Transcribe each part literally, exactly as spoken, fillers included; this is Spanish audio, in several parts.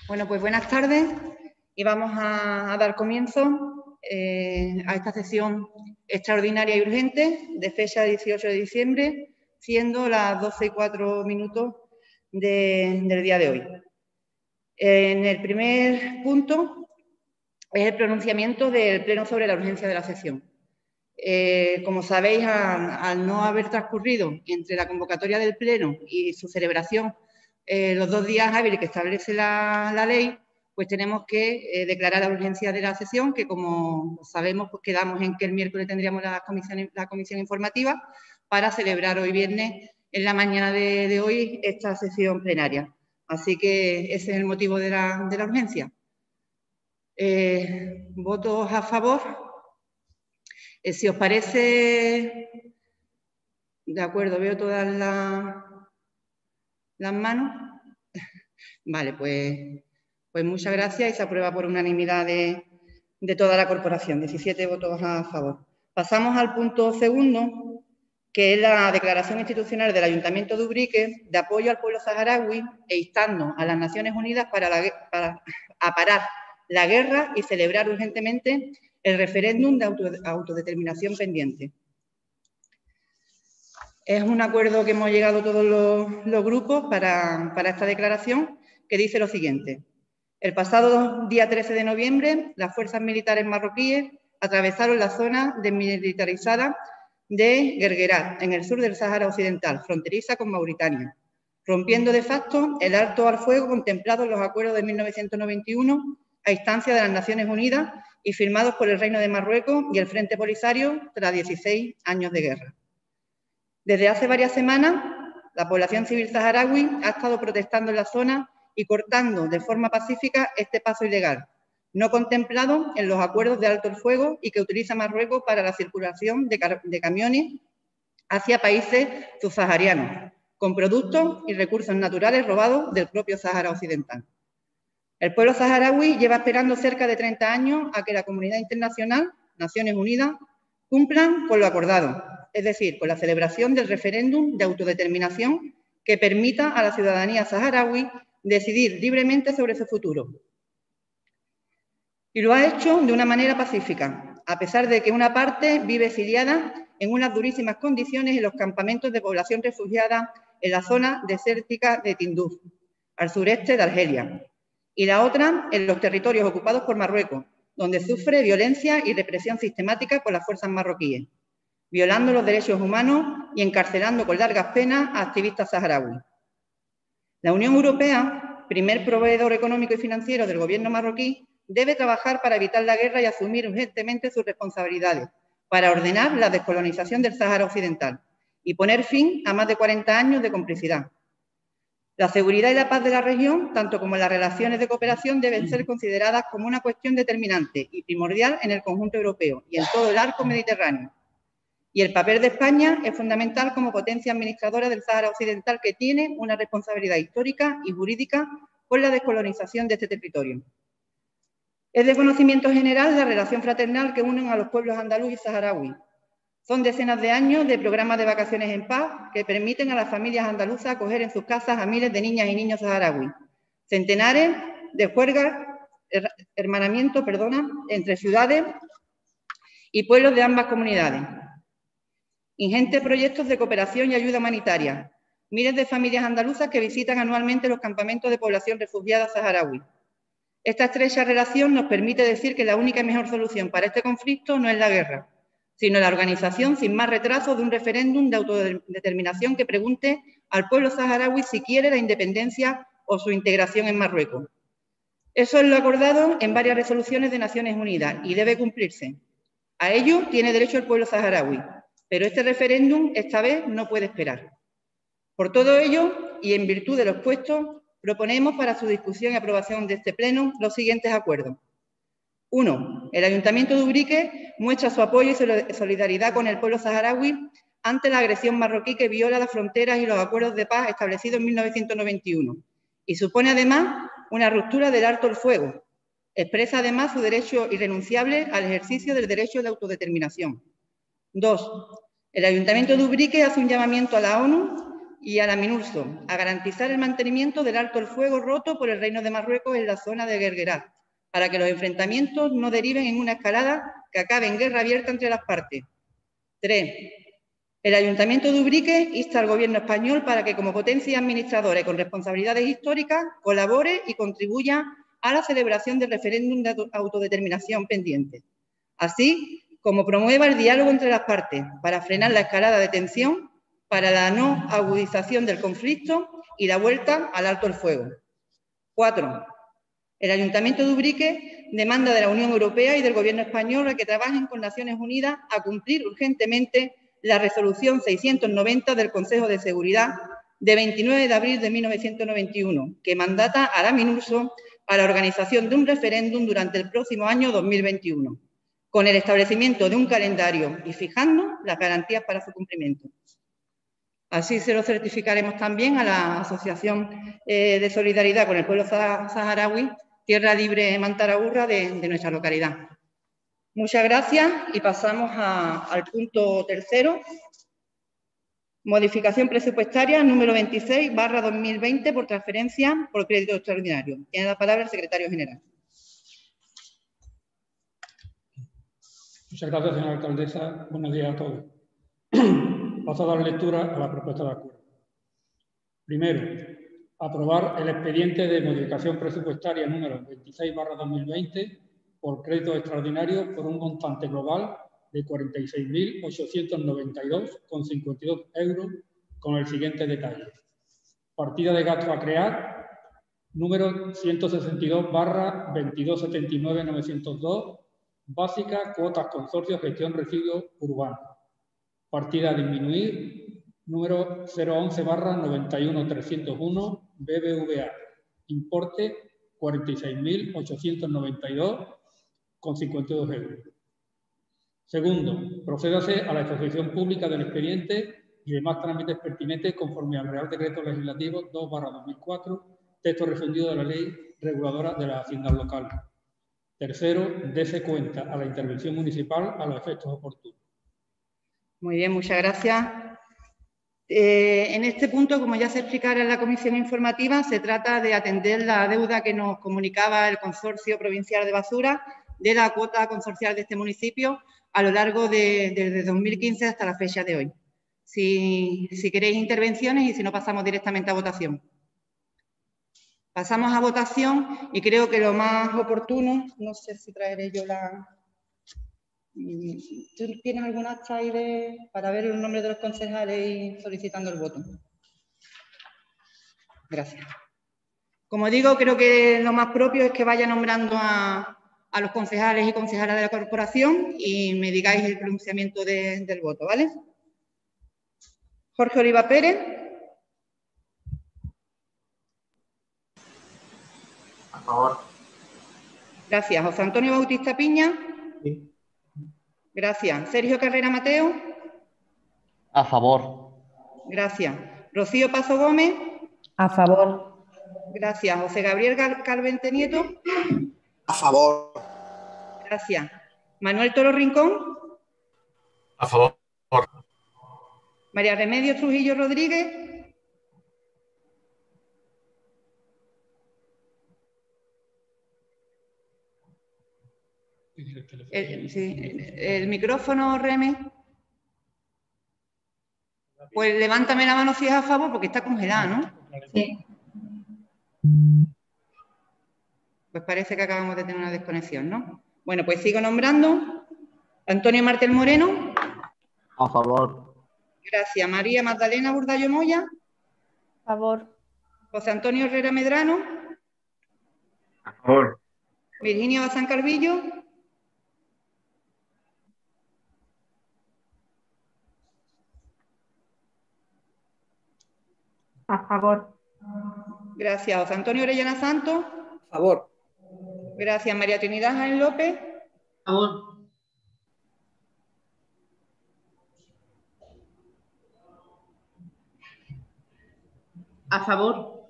Bueno, pues buenas tardes y vamos a, a dar comienzo eh, a esta sesión extraordinaria y urgente de fecha dieciocho de diciembre, siendo las doce y cuatro minutos de, del día de hoy. En el primer punto es el pronunciamiento del Pleno sobre la urgencia de la sesión. Eh, como sabéis, al, al no haber transcurrido entre la convocatoria del Pleno y su celebración eh, los dos días hábiles que establece la, la ley, pues tenemos que eh, declarar la urgencia de la sesión, que como sabemos, pues quedamos en que el miércoles tendríamos la comisión, la comisión informativa para celebrar hoy viernes, en la mañana de, de hoy, esta sesión plenaria. Así que ese es el motivo de la, de la urgencia. Eh, ¿Votos a favor? Eh, si os parece, de acuerdo, veo todas la, las manos. Vale, pues, pues muchas gracias y se aprueba por unanimidad de, de toda la corporación, diecisiete votos a favor. Pasamos al punto segundo, que es la declaración institucional del Ayuntamiento de Ubrique de apoyo al pueblo saharaui e instando a las Naciones Unidas para, la, para a parar la guerra y celebrar urgentemente el referéndum de auto, autodeterminación pendiente. Es un acuerdo que hemos llegado todos los, los grupos para, para esta declaración, que dice lo siguiente. El pasado día trece de noviembre, las fuerzas militares marroquíes atravesaron la zona desmilitarizada de Guerguerat, en el sur del Sáhara Occidental, fronteriza con Mauritania, rompiendo de facto el alto al fuego contemplado en los acuerdos de mil novecientos noventa y uno a instancia de las Naciones Unidas y firmados por el Reino de Marruecos y el Frente Polisario tras dieciséis años de guerra. Desde hace varias semanas, la población civil saharaui ha estado protestando en la zona y cortando de forma pacífica este paso ilegal, no contemplado en los acuerdos de alto el fuego y que utiliza Marruecos para la circulación de, de camiones hacia países subsaharianos, con productos y recursos naturales robados del propio Sáhara Occidental. El pueblo saharaui lleva esperando cerca de treinta años a que la comunidad internacional, Naciones Unidas, cumplan con lo acordado, es decir, con la celebración del referéndum de autodeterminación que permita a la ciudadanía saharaui decidir libremente sobre su futuro. Y lo ha hecho de una manera pacífica, a pesar de que una parte vive exiliada en unas durísimas condiciones en los campamentos de población refugiada en la zona desértica de Tinduf, al sureste de Argelia, y la otra en los territorios ocupados por Marruecos, donde sufre violencia y represión sistemática por las fuerzas marroquíes, violando los derechos humanos y encarcelando con largas penas a activistas saharauis. La Unión Europea, primer proveedor económico y financiero del gobierno marroquí, debe trabajar para evitar la guerra y asumir urgentemente sus responsabilidades, para ordenar la descolonización del Sáhara Occidental y poner fin a más de cuarenta años de complicidad. La seguridad y la paz de la región, tanto como las relaciones de cooperación, deben ser consideradas como una cuestión determinante y primordial en el conjunto europeo y en todo el arco mediterráneo. Y el papel de España es fundamental como potencia administradora del Sáhara Occidental, que tiene una responsabilidad histórica y jurídica por la descolonización de este territorio. Es de conocimiento general la relación fraternal que unen a los pueblos andaluz y saharaui. Son decenas de años de programas de vacaciones en paz que permiten a las familias andaluzas acoger en sus casas a miles de niñas y niños saharauis. Centenares de juergas, hermanamiento, perdona, entre ciudades y pueblos de ambas comunidades. Ingentes proyectos de cooperación y ayuda humanitaria. Miles de familias andaluzas que visitan anualmente los campamentos de población refugiada saharaui. Esta estrecha relación nos permite decir que la única y mejor solución para este conflicto no es la guerra, sino la organización sin más retraso de un referéndum de autodeterminación que pregunte al pueblo saharaui si quiere la independencia o su integración en Marruecos. Eso es lo acordado en varias resoluciones de Naciones Unidas y debe cumplirse. A ello tiene derecho el pueblo saharaui, pero este referéndum esta vez no puede esperar. Por todo ello, y en virtud de lo expuesto, proponemos para su discusión y aprobación de este Pleno los siguientes acuerdos. Uno, el Ayuntamiento de Ubrique muestra su apoyo y solidaridad con el pueblo saharaui ante la agresión marroquí que viola las fronteras y los acuerdos de paz establecidos en mil novecientos noventa y uno y supone además una ruptura del alto el fuego. Expresa además su derecho irrenunciable al ejercicio del derecho de autodeterminación. Dos, el Ayuntamiento de Ubrique hace un llamamiento a la ONU y a la MINURSO a garantizar el mantenimiento del alto el fuego roto por el Reino de Marruecos en la zona de Guerguerat, para que los enfrentamientos no deriven en una escalada que acabe en guerra abierta entre las partes. Tres. El Ayuntamiento de Ubrique insta al Gobierno español para que, como potencia administradora y con responsabilidades históricas, colabore y contribuya a la celebración del referéndum de autodeterminación pendiente, así como promueva el diálogo entre las partes para frenar la escalada de tensión, para la no agudización del conflicto y la vuelta al alto el fuego. Cuatro. El Ayuntamiento de Ubrique demanda de la Unión Europea y del Gobierno español a que trabajen con Naciones Unidas a cumplir urgentemente la resolución seiscientos noventa del Consejo de Seguridad de veintinueve de abril de mil novecientos noventa y uno, que mandata a la MINURSO a la organización de un referéndum durante el próximo año dos mil veintiuno, con el establecimiento de un calendario y fijando las garantías para su cumplimiento. Así se lo certificaremos también a la Asociación eh, de Solidaridad con el Pueblo Saharaui, Tierra Libre Mantaraburra de, de nuestra localidad. Muchas gracias y pasamos a, al punto tercero. Modificación presupuestaria número veintiséis barra dos mil veinte por transferencia por crédito extraordinario. Tiene la palabra el secretario general. Muchas gracias, señora alcaldesa. Buenos días a todos. Paso a dar lectura a la propuesta de acuerdo. Primero, aprobar el expediente de modificación presupuestaria número veintiséis barra dos mil veinte por crédito extraordinario por un montante global de cuarenta y seis mil ochocientos noventa y dos coma cincuenta y dos euros con el siguiente detalle. Partida de gasto a crear número ciento sesenta y dos barra veintidós setenta y nueve novecientos dos, básica, cuotas, consorcio, gestión, residuos urbanos. Partida a disminuir número cero once barra noventa y uno trescientos uno, B B V A, importe cuarenta y seis mil ochocientos noventa y dos coma cincuenta y dos euros. Segundo, procédase a la exposición pública del expediente y demás trámites pertinentes conforme al Real Decreto Legislativo dos barra dos mil cuatro, texto refundido de la Ley Reguladora de las Haciendas Locales. Tercero, dése cuenta a la intervención municipal a los efectos oportunos. Muy bien, muchas gracias. Eh, en este punto, como ya se explicará en la comisión informativa, se trata de atender la deuda que nos comunicaba el Consorcio Provincial de Basura de la cuota consorcial de este municipio a lo largo de desde dos mil quince hasta la fecha de hoy. Si, si queréis intervenciones y si no, pasamos directamente a votación. Pasamos a votación y creo que lo más oportuno, no sé si traeré yo la... ¿Tú tienes algún acta ahí de, para ver el nombre de los concejales y solicitando el voto? Gracias. Como digo, creo que lo más propio es que vaya nombrando a, a los concejales y concejalas de la corporación y me digáis el pronunciamiento de, del voto, ¿vale? Jorge Oliva Pérez. A favor. Gracias. José Antonio Bautista Piña. Sí. Gracias. Sergio Carrera Mateo. A favor. Gracias. Rocío Pazo Gómez. A favor. Gracias. José Gabriel Calvente Nieto. A favor. Gracias. Manuel Toro Rincón. A favor. María Remedios Trujillo Rodríguez. El, sí, el, el micrófono, Reme. Pues levántame la mano si es a favor, porque está congelada, ¿no? Sí. Pues parece que acabamos de tener una desconexión, ¿no? Bueno, pues sigo nombrando. Antonio Martel Moreno. A favor. Gracias. María Magdalena Burdallo Moya. A favor. José Antonio Herrera Medrano. A favor. Virginia Bazán Calvillo. A favor. Gracias. José Antonio Orellana Santos. A favor. Gracias. María Trinidad Jaén López. A favor. A favor.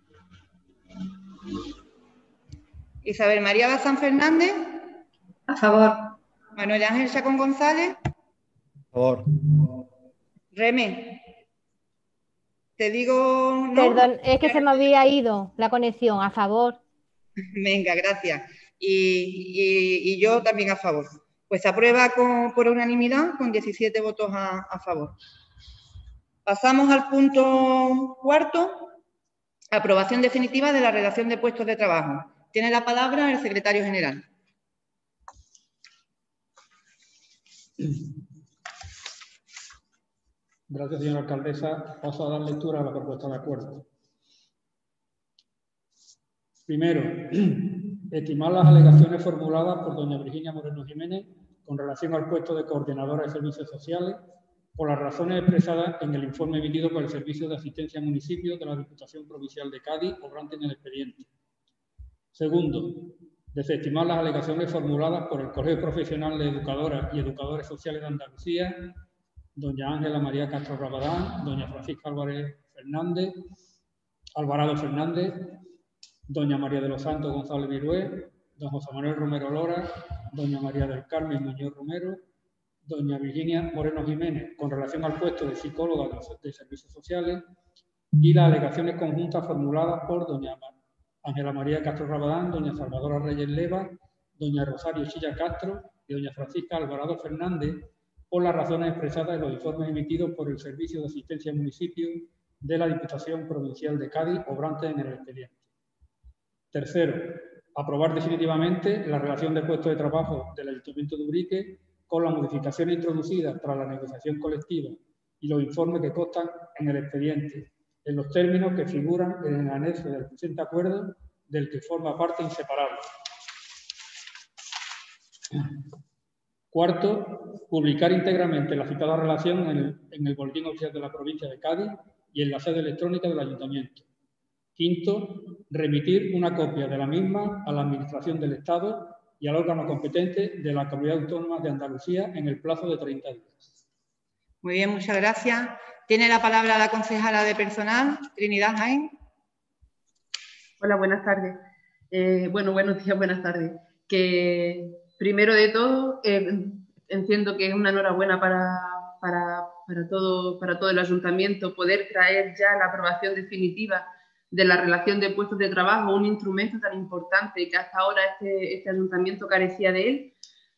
Isabel María Bazán Fernández. A favor. Manuel Ángel Chacón González. A favor. Reme. Te digo... ¿no? Perdón, es que se me había ido la conexión. A favor. Venga, gracias. Y, y, y yo también a favor. Pues se aprueba con, por unanimidad con diecisiete votos a, a favor. Pasamos al punto cuarto. Aprobación definitiva de la redacción de puestos de trabajo. Tiene la palabra el secretario general. Gracias, señora alcaldesa. Paso a dar lectura a la propuesta de acuerdo. Primero, estimar las alegaciones formuladas por doña Virginia Moreno Jiménez con relación al puesto de coordinadora de servicios sociales por las razones expresadas en el informe emitido por el Servicio de Asistencia a Municipios de la Diputación Provincial de Cádiz, obrante en el expediente. Segundo, desestimar las alegaciones formuladas por el Colegio Profesional de Educadoras y Educadores Sociales de Andalucía, doña Ángela María Castro Rabadán, doña Francisca Álvarez Fernández, Alvarado Fernández, doña María de los Santos González Virué, don José Manuel Romero Lora, doña María del Carmen Muñoz Romero, doña Virginia Moreno Jiménez, con relación al puesto de psicóloga de Servicios Sociales, y las alegaciones conjuntas formuladas por doña Ángela María Castro Rabadán, doña Salvadora Reyes Leva, doña Rosario Chilla Castro y doña Francisca Alvarado Fernández, por las razones expresadas en los informes emitidos por el Servicio de Asistencia a Municipios de la Diputación Provincial de Cádiz, obrante en el expediente. Tercero, aprobar definitivamente la relación de puestos de trabajo del Ayuntamiento de Ubrique con las modificaciones introducidas tras la negociación colectiva y los informes que constan en el expediente, en los términos que figuran en el anexo del presente acuerdo, del que forma parte inseparable. Cuarto, publicar íntegramente la citada relación en el, en el Boletín Oficial de la Provincia de Cádiz y en la sede electrónica del Ayuntamiento. Quinto, remitir una copia de la misma a la Administración del Estado y al órgano competente de la Comunidad Autónoma de Andalucía en el plazo de treinta días. Muy bien, muchas gracias. Tiene la palabra la concejala de personal, Trinidad Jaén. Hola, buenas tardes. Eh, bueno, buenos días, buenas tardes. Que primero de todo, eh, entiendo que es una enhorabuena para, para, para, todo, para todo el ayuntamiento poder traer ya la aprobación definitiva de la relación de puestos de trabajo, un instrumento tan importante que hasta ahora este, este ayuntamiento carecía de él.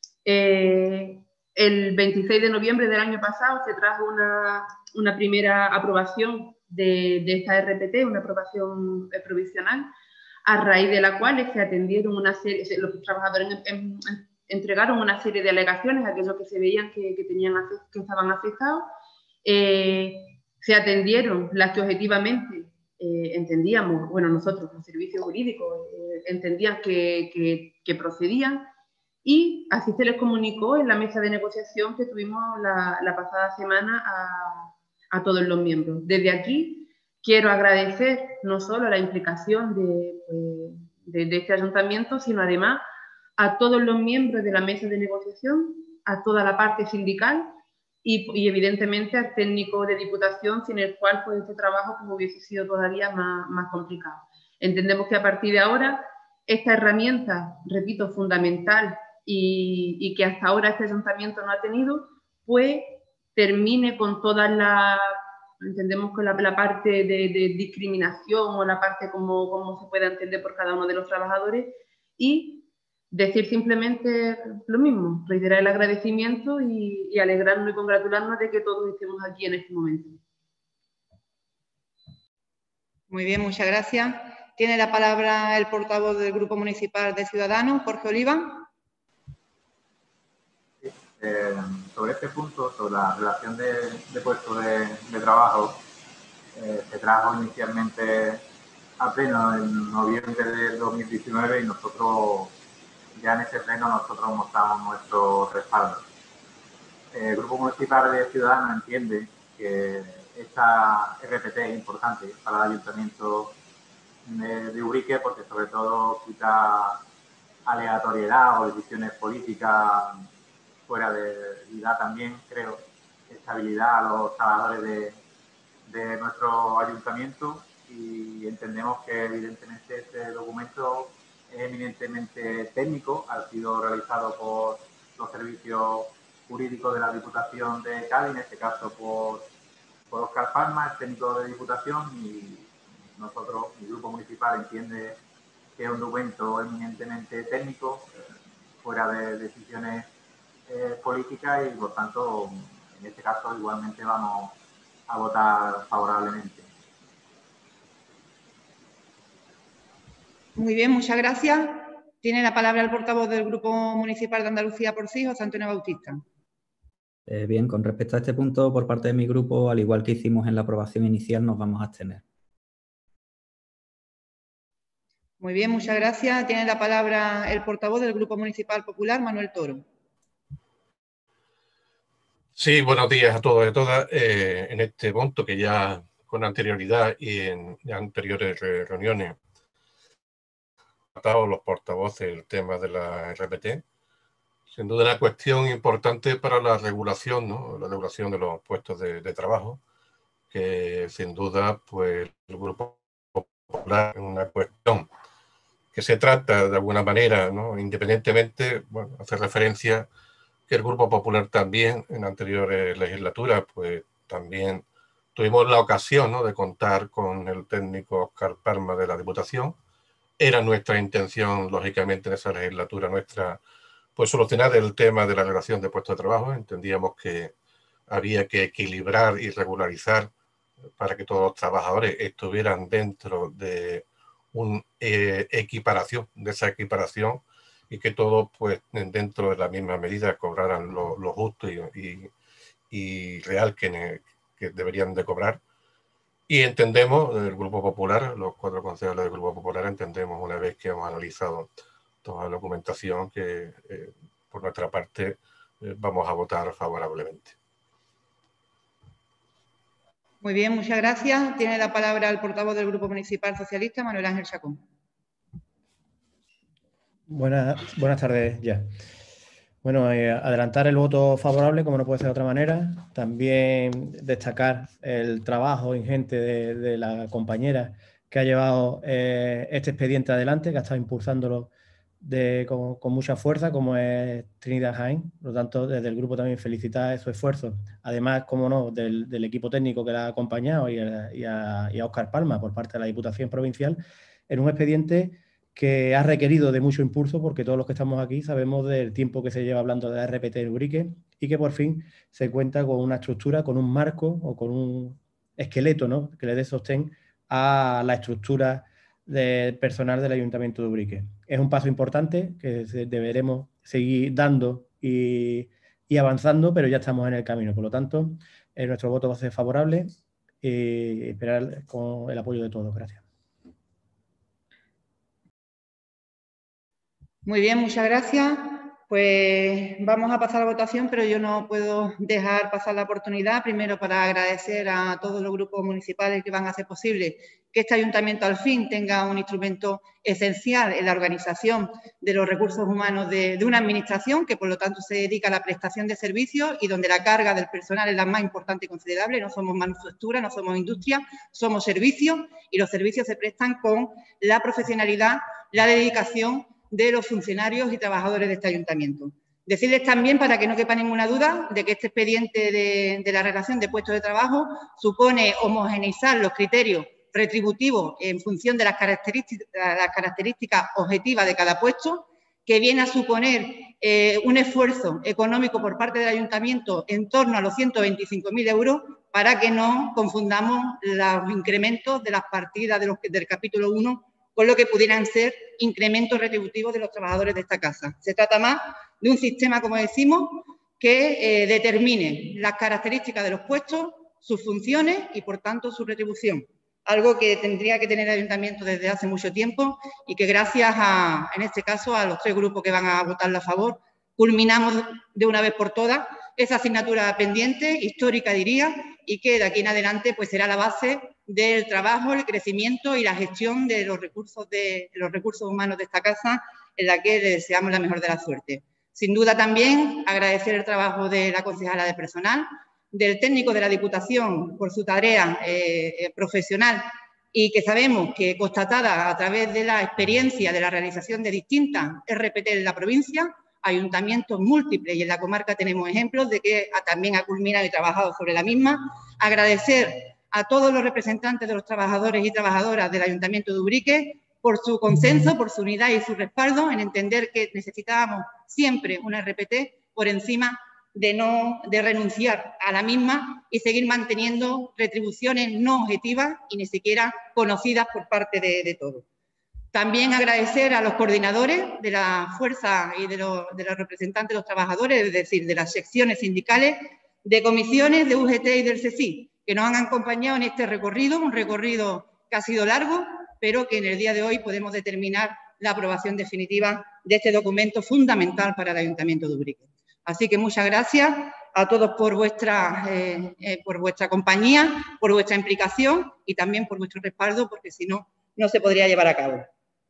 Eh, el veintiséis de noviembre del año pasado se trajo una, una primera aprobación de, de esta R P T, una aprobación eh, provisional, a raíz de la cual se atendieron una serie, los trabajadores en, en, en, entregaron una serie de alegaciones a aquellos que se veían que, que, tenían, que estaban afectados, eh, se atendieron las que objetivamente eh, entendíamos, bueno, nosotros, los servicios jurídicos, eh, entendían que, que, que procedían, y así se les comunicó en la mesa de negociación que tuvimos la, la pasada semana a, a todos los miembros. Desde aquí quiero agradecer no solo la implicación de, de, de este ayuntamiento, sino además a todos los miembros de la mesa de negociación, a toda la parte sindical y, y evidentemente al técnico de Diputación, sin el cual pues, este trabajo pues, hubiese sido todavía más, más complicado. Entendemos que a partir de ahora esta herramienta, repito, fundamental y, y que hasta ahora este ayuntamiento no ha tenido, pues termine con toda la, entendemos que la, la parte de, de discriminación o la parte como, como se pueda entender por cada uno de los trabajadores y decir simplemente lo mismo, reiterar el agradecimiento y, y alegrarnos y congratularnos de que todos estemos aquí en este momento. Muy bien, muchas gracias. Tiene la palabra el portavoz del Grupo Municipal de Ciudadanos, Jorge Oliva. Eh, sobre este punto, sobre la relación de, de puestos de, de trabajo, eh, se trajo inicialmente a pleno en noviembre de dos mil diecinueve y nosotros, ya en ese pleno, nosotros mostramos nuestro respaldo. Eh, el Grupo Municipal de Ciudadanos entiende que esta R P T es importante para el Ayuntamiento de, de Ubrique porque sobre todo quita aleatoriedad o decisiones políticas fuera de y da también, creo, estabilidad a los trabajadores de, de nuestro ayuntamiento y entendemos que evidentemente este documento es eminentemente técnico, ha sido realizado por los servicios jurídicos de la Diputación de Cádiz, en este caso por, por Óscar Palma, el técnico de Diputación, y nosotros, mi grupo municipal, entiende que es un documento eminentemente técnico, eh, fuera de decisiones eh, políticas, y por tanto, en este caso, igualmente vamos a votar favorablemente. Muy bien, muchas gracias. Tiene la palabra el portavoz del Grupo Municipal de Andalucía por Sí, José Antonio Bautista. Eh, bien, con respecto a este punto, por parte de mi grupo, al igual que hicimos en la aprobación inicial, nos vamos a abstener. Muy bien, muchas gracias. Tiene la palabra el portavoz del Grupo Municipal Popular, Manuel Toro. Sí, buenos días a todos y a todas. Eh, en este punto que ya con anterioridad y en anteriores reuniones han tratado los portavoces el tema de la R P T. Sin duda una cuestión importante para la regulación, ¿no? La regulación de los puestos de, de trabajo, que sin duda pues el Grupo Popular es una cuestión que se trata de alguna manera, ¿no? Independientemente, bueno, hace referencia que el Grupo Popular también en anteriores legislaturas pues también tuvimos la ocasión, ¿no? de contar con el técnico Óscar Palma de la Diputación. Era nuestra intención, lógicamente, en esa legislatura nuestra, pues solucionar el tema de la relación de puestos de trabajo. Entendíamos que había que equilibrar y regularizar para que todos los trabajadores estuvieran dentro de una eh, equiparación, de esa equiparación, y que todos, pues, dentro de la misma medida cobraran lo, lo justo y, y, y real que, que deberían de cobrar. Y entendemos, el Grupo Popular, los cuatro concejales del Grupo Popular, entendemos una vez que hemos analizado toda la documentación que eh, por nuestra parte eh, vamos a votar favorablemente. Muy bien, muchas gracias. Tiene la palabra el portavoz del Grupo Municipal Socialista, Manuel Ángel Chacón. Buenas, buenas tardes ya. Bueno, eh, adelantar el voto favorable, como no puede ser de otra manera. También destacar el trabajo ingente de, de la compañera que ha llevado eh, este expediente adelante, que ha estado impulsándolo de, con, con mucha fuerza, como es Trinidad Jaén. Por lo tanto, desde el grupo también felicitar su esfuerzo. Además, como no, del, del equipo técnico que la ha acompañado y a, y a, y a Óscar Palma por parte de la Diputación Provincial en un expediente que ha requerido de mucho impulso, porque todos los que estamos aquí sabemos del tiempo que se lleva hablando de la R P T en Ubrique, y que por fin se cuenta con una estructura, con un marco o con un esqueleto, ¿no? que le dé sostén a la estructura de personal del Ayuntamiento de Ubrique. Es un paso importante que deberemos seguir dando y, y avanzando, pero ya estamos en el camino. Por lo tanto, eh, nuestro voto va a ser favorable y esperar con el apoyo de todos. Gracias. Muy bien, muchas gracias. Pues vamos a pasar a la votación, pero yo no puedo dejar pasar la oportunidad, primero para agradecer a todos los grupos municipales que van a hacer posible que este ayuntamiento al fin tenga un instrumento esencial en la organización de los recursos humanos de, de una administración que por lo tanto se dedica a la prestación de servicios y donde la carga del personal es la más importante y considerable. No somos manufactura, no somos industria, somos servicios, y los servicios se prestan con la profesionalidad, la dedicación de los funcionarios y trabajadores de este ayuntamiento. Decirles también, para que no quepa ninguna duda, de que este expediente de, de la relación de puestos de trabajo supone homogeneizar los criterios retributivos en función de las características, las características objetivas de cada puesto, que viene a suponer eh, un esfuerzo económico por parte del ayuntamiento en torno a los ciento veinticinco mil euros, para que no confundamos los incrementos de las partidas de los, del capítulo uno con lo que pudieran ser incrementos retributivos de los trabajadores de esta casa. Se trata más de un sistema, como decimos, que eh, determine las características de los puestos, sus funciones y, por tanto, su retribución. Algo que tendría que tener el ayuntamiento desde hace mucho tiempo y que gracias a, en este caso, a los tres grupos que van a votarlo a favor, culminamos de una vez por todas esa asignatura pendiente, histórica diría, y que de aquí en adelante pues será la base del trabajo, el crecimiento y la gestión de los recursos, de, de los recursos humanos de esta casa, en la que le deseamos la mejor de la suerte. Sin duda también agradecer el trabajo de la concejala de personal, del técnico de la Diputación por su tarea eh, profesional, y que sabemos que constatada a través de la experiencia de la realización de distintas R P T en la provincia, ayuntamientos múltiples y en la comarca tenemos ejemplos de que también ha culminado y trabajado sobre la misma. Agradecer a todos los representantes de los trabajadores y trabajadoras del Ayuntamiento de Ubrique por su consenso, por su unidad y su respaldo en entender que necesitábamos siempre una R P T por encima de, no, de renunciar a la misma y seguir manteniendo retribuciones no objetivas y ni siquiera conocidas por parte de, de todos. También agradecer a los coordinadores de la fuerza y de los, de los representantes de los trabajadores, es decir, de las secciones sindicales, de comisiones, de U G T y del C S I, que nos han acompañado en este recorrido, un recorrido que ha sido largo, pero que en el día de hoy podemos determinar la aprobación definitiva de este documento fundamental para el Ayuntamiento de Ubrique. Así que muchas gracias a todos por vuestra, eh, eh, por vuestra compañía, por vuestra implicación y también por vuestro respaldo, porque si no, no se podría llevar a cabo.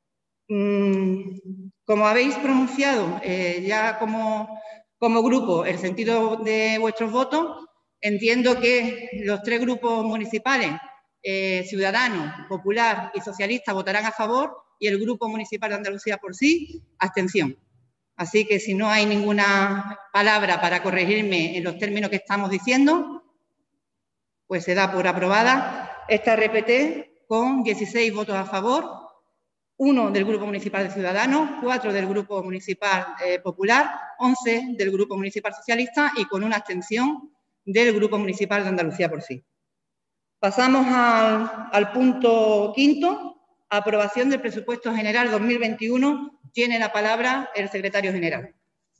Como habéis pronunciado eh, ya como, como grupo el sentido de vuestros votos, entiendo que los tres grupos municipales, eh, Ciudadanos, Popular y Socialista, votarán a favor y el Grupo Municipal de Andalucía por sí, abstención. Así que si no hay ninguna palabra para corregirme en los términos que estamos diciendo, pues se da por aprobada esta R P T con dieciséis votos a favor, uno del Grupo Municipal de Ciudadanos, cuatro del Grupo Municipal eh, Popular, once del Grupo Municipal Socialista y con una abstención del Grupo Municipal de Andalucía por sí. Pasamos al, al punto quinto, aprobación del presupuesto general dos mil veintiuno. Tiene la palabra el secretario general.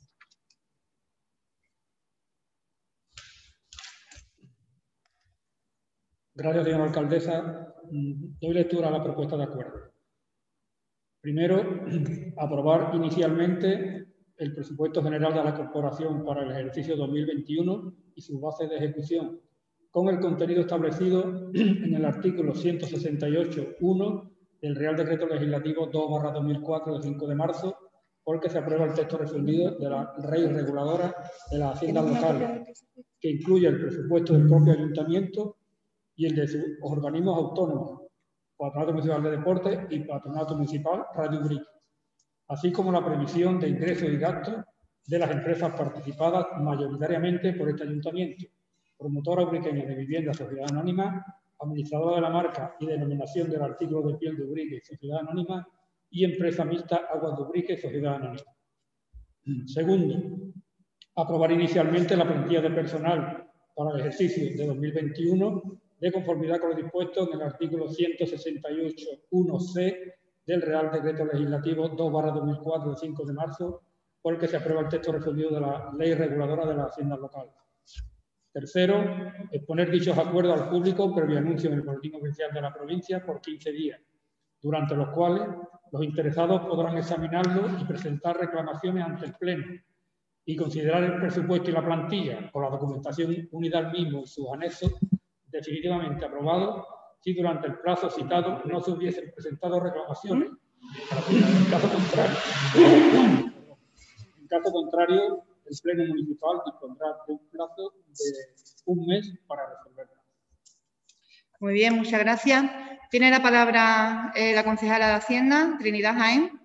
Gracias, señora alcaldesa. Doy lectura a la propuesta de acuerdo. Primero, aprobar inicialmente el presupuesto general de la Corporación para el ejercicio dos mil veintiuno y sus bases de ejecución, con el contenido establecido en el artículo ciento sesenta y ocho punto uno del Real Decreto Legislativo dos barra dos mil cuatro de cinco de marzo, por el que se aprueba el texto refundido de la Ley Reguladora de las Haciendas Locales, que incluye el presupuesto del propio Ayuntamiento y el de sus organismos autónomos, Patronato Municipal de Deportes y Patronato Municipal Radio Ubrique, así como la previsión de ingresos y gastos de las empresas participadas mayoritariamente por este ayuntamiento, promotora ubriqueña de vivienda Sociedad Anónima, administradora de la marca y denominación del artículo de piel de Ubrique Sociedad Anónima y empresa mixta Aguas de Ubrique Sociedad Anónima. Segundo, aprobar inicialmente la plantilla de personal para el ejercicio de dos mil veintiuno de conformidad con lo dispuesto en el artículo ciento sesenta y ocho punto uno ce del Real Decreto Legislativo dos barra dos mil cuatro de cinco de marzo, por el que se aprueba el texto refundido de la Ley Reguladora de las Haciendas Locales. Tercero, exponer dichos acuerdos al público previo anuncio en el Boletín Oficial de la provincia por quince días, durante los cuales los interesados podrán examinarlos y presentar reclamaciones ante el Pleno y considerar el presupuesto y la plantilla con la documentación unida al mismo y sus anexos definitivamente aprobado si durante el plazo citado no se hubiesen presentado reclamaciones. En caso contrario, en caso contrario el Pleno Municipal dispondrá de un plazo de un mes para resolverla. Muy bien, muchas gracias. Tiene la palabra eh, la concejala de Hacienda, Trinidad Jaén.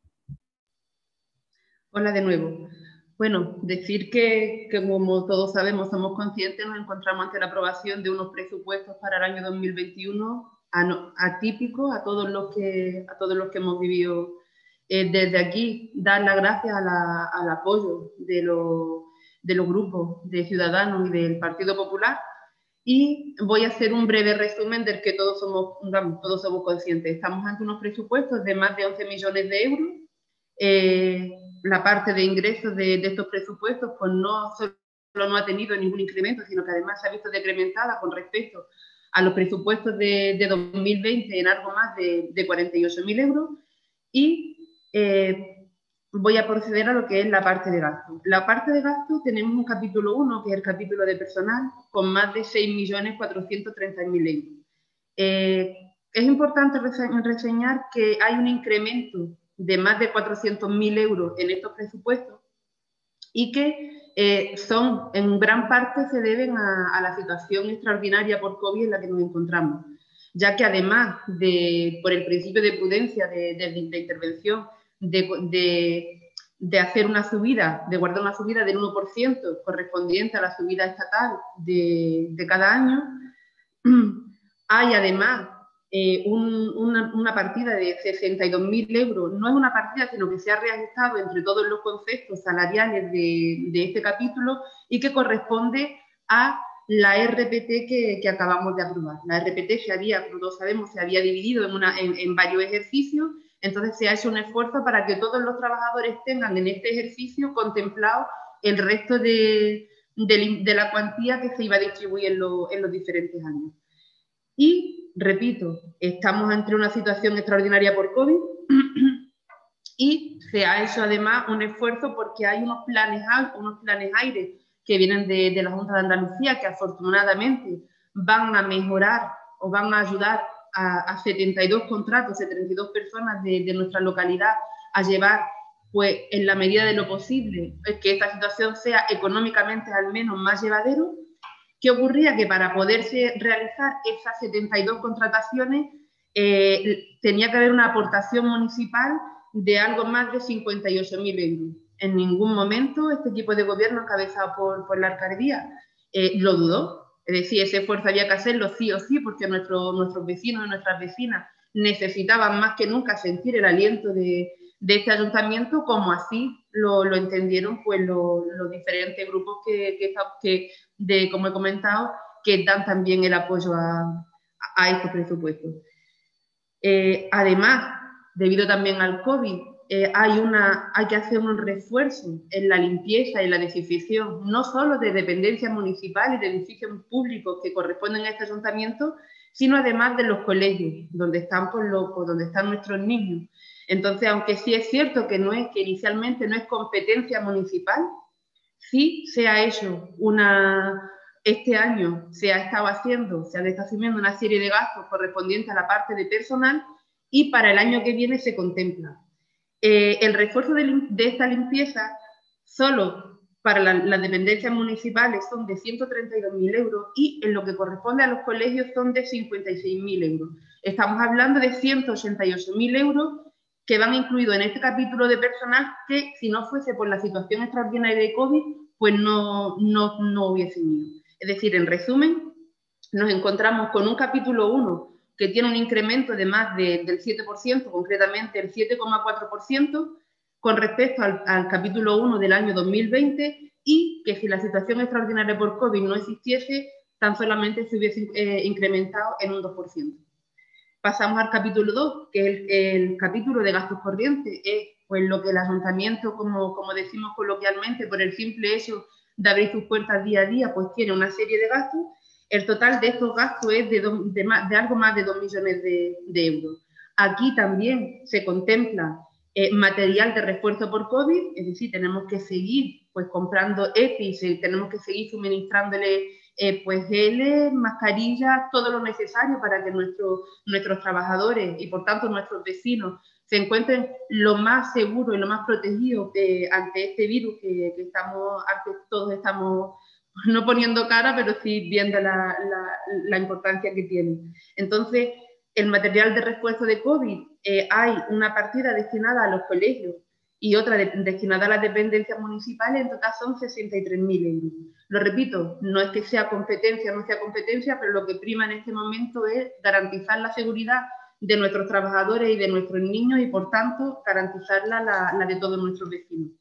Hola de nuevo. Bueno, decir que, que como todos sabemos, somos conscientes, nos encontramos ante la aprobación de unos presupuestos para el año dos mil veintiuno atípicos a todos los que, a todos los que hemos vivido. Eh, desde aquí, dar las gracias a la, al apoyo de los, de los grupos de Ciudadanos y del Partido Popular, y voy a hacer un breve resumen del que todos somos, todos somos conscientes. Estamos ante unos presupuestos de más de once millones de euros. Eh, la parte de ingresos de, de estos presupuestos pues no solo no ha tenido ningún incremento, sino que además se ha visto decrementada con respecto a los presupuestos de, de dos mil veinte en algo más de, de cuarenta y ocho mil euros. Y eh, voy a proceder a lo que es la parte de gasto. La parte de gasto tenemos un capítulo uno, que es el capítulo de personal, con más de seis millones cuatrocientos treinta mil euros. Eh, es importante reseñar que hay un incremento de más de cuatrocientos mil euros en estos presupuestos y que eh, son, en gran parte se deben a, a la situación extraordinaria por COVID en la que nos encontramos, ya que además de, por el principio de prudencia de, de, de intervención, de, de, de hacer una subida, de guardar una subida del uno por ciento correspondiente a la subida estatal de, de cada año. Hay además eh, un, una, una partida de sesenta y dos mil euros, no es una partida, sino que se ha reajustado entre todos los conceptos salariales de, de este capítulo y que corresponde a la R P T que, que acabamos de aprobar. La R P T se había, como todos sabemos, se había dividido en, una, en, en varios ejercicios, entonces se ha hecho un esfuerzo para que todos los trabajadores tengan en este ejercicio contemplado el resto de, de, de la cuantía que se iba a distribuir en, lo, en los diferentes años. Y, repito, estamos ante una situación extraordinaria por COVID y se ha hecho además un esfuerzo porque hay unos planes, unos planes aire que vienen de, de la Junta de Andalucía que afortunadamente van a mejorar o van a ayudar a, a setenta y dos contratos, setenta y dos personas de, de nuestra localidad a llevar, pues en la medida de lo posible, que esta situación sea económicamente al menos más llevadero. ¿Qué ocurría? Que para poderse realizar esas setenta y dos contrataciones eh, tenía que haber una aportación municipal de algo más de cincuenta y ocho mil euros. En ningún momento este equipo de gobierno encabezado por, por la alcaldía eh, lo dudó. Es decir, ese esfuerzo había que hacerlo sí o sí porque nuestro, nuestros vecinos y nuestras vecinas necesitaban más que nunca sentir el aliento de, de este ayuntamiento, como así lo, lo entendieron pues, lo, los diferentes grupos que, que, que de, como he comentado, que dan también el apoyo a, a estos presupuestos. Eh, además, debido también al COVID, eh, hay, una, hay que hacer un refuerzo en la limpieza y la desinfección, no solo de dependencias municipales y de edificios públicos que corresponden a este ayuntamiento, sino además de los colegios, donde están, por lo, por donde están nuestros niños. Entonces, aunque sí es cierto que, no es, que inicialmente no es competencia municipal, sí se ha hecho una... Este año se ha estado haciendo, se ha estado asumiendo una serie de gastos correspondientes a la parte de personal y para el año que viene se contempla. Eh, el refuerzo de, de esta limpieza solo para la, las dependencias municipales son de ciento treinta y dos mil euros y en lo que corresponde a los colegios son de cincuenta y seis mil euros. Estamos hablando de ciento ochenta y ocho mil euros que van incluidos en este capítulo de personal que si no fuese por la situación extraordinaria de COVID, pues no, no, no hubiesen ido. Es decir, en resumen, nos encontramos con un capítulo uno que tiene un incremento de más de, del siete por ciento, concretamente el siete coma cuatro por ciento, con respecto al, al capítulo uno del año dos mil veinte, y que si la situación extraordinaria por COVID no existiese, tan solamente se hubiese eh, incrementado en un dos por ciento. Pasamos al capítulo dos, que es el, el capítulo de gastos corrientes, es pues, lo que el ayuntamiento, como, como decimos coloquialmente, por el simple hecho de abrir sus puertas día a día, pues tiene una serie de gastos. El total de estos gastos es de, do, de, más, de algo más de dos millones de, de euros. Aquí también se contempla eh, material de refuerzo por COVID, es decir, tenemos que seguir pues, comprando E P I, tenemos que seguir suministrándole eh, pues, gel, mascarillas, todo lo necesario para que nuestro, nuestros trabajadores y por tanto nuestros vecinos se encuentren lo más seguros y lo más protegidos eh, ante este virus que, que estamos, todos estamos no poniendo cara, pero sí viendo la, la, la importancia que tiene. Entonces, el material de refuerzo de COVID, eh, hay una partida destinada a los colegios y otra de, destinada a las dependencias municipales, en total son sesenta y tres mil euros. Lo repito, no es que sea competencia o no sea competencia, pero lo que prima en este momento es garantizar la seguridad de nuestros trabajadores y de nuestros niños y, por tanto, garantizarla la, la de todos nuestros vecinos.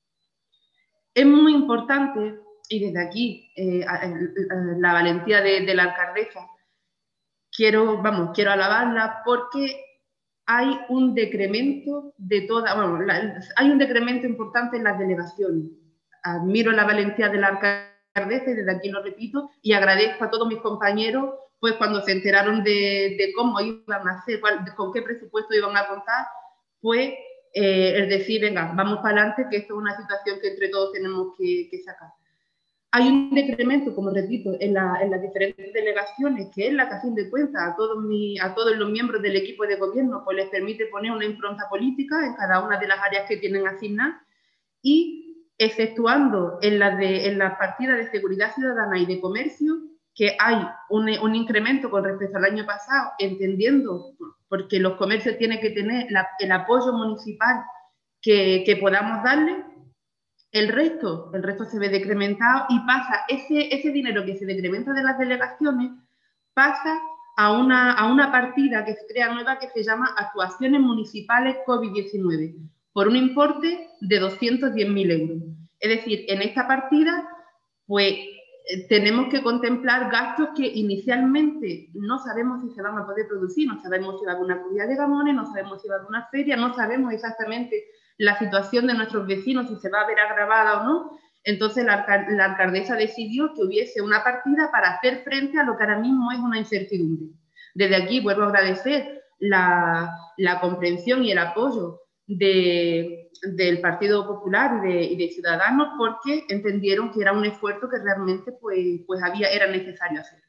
Es muy importante, y desde aquí, eh, la valentía de, de la alcaldesa, quiero, vamos, quiero alabarla porque hay un decremento de toda, bueno, la, hay un decremento importante en las delegaciones. Admiro la valentía de la alcaldesa y desde aquí lo repito y agradezco a todos mis compañeros pues cuando se enteraron de, de cómo iban a hacer, cuál, con qué presupuesto iban a contar, pues eh, el decir, venga, vamos para adelante, que esto es una situación que entre todos tenemos que, que sacar. Hay un decremento, como repito, en, la, en las diferentes delegaciones, que es la que a fin de cuentas a todos, mi, a todos los miembros del equipo de gobierno pues les permite poner una impronta política en cada una de las áreas que tienen asignadas y exceptuando en la, de, en la partida de seguridad ciudadana y de comercio, que hay un, un incremento con respecto al año pasado, entendiendo, porque los comercios tienen que tener la, el apoyo municipal que, que podamos darle. El resto, el resto se ve decrementado y pasa, ese, ese dinero que se decrementa de las delegaciones pasa a una, a una partida que se crea nueva que se llama Actuaciones Municipales COVID diecinueve, por un importe de doscientos diez mil euros. Es decir, en esta partida, pues tenemos que contemplar gastos que inicialmente no sabemos si se van a poder producir, no sabemos si va a haber una corrida de gamones, no sabemos si va a haber una feria, no sabemos exactamente la situación de nuestros vecinos, si se va a ver agravada o no. Entonces la, la alcaldesa decidió que hubiese una partida para hacer frente a lo que ahora mismo es una incertidumbre. Desde aquí vuelvo a agradecer la, la comprensión y el apoyo de, del Partido Popular y de, y de Ciudadanos, porque entendieron que era un esfuerzo que realmente pues, pues había, era necesario hacer.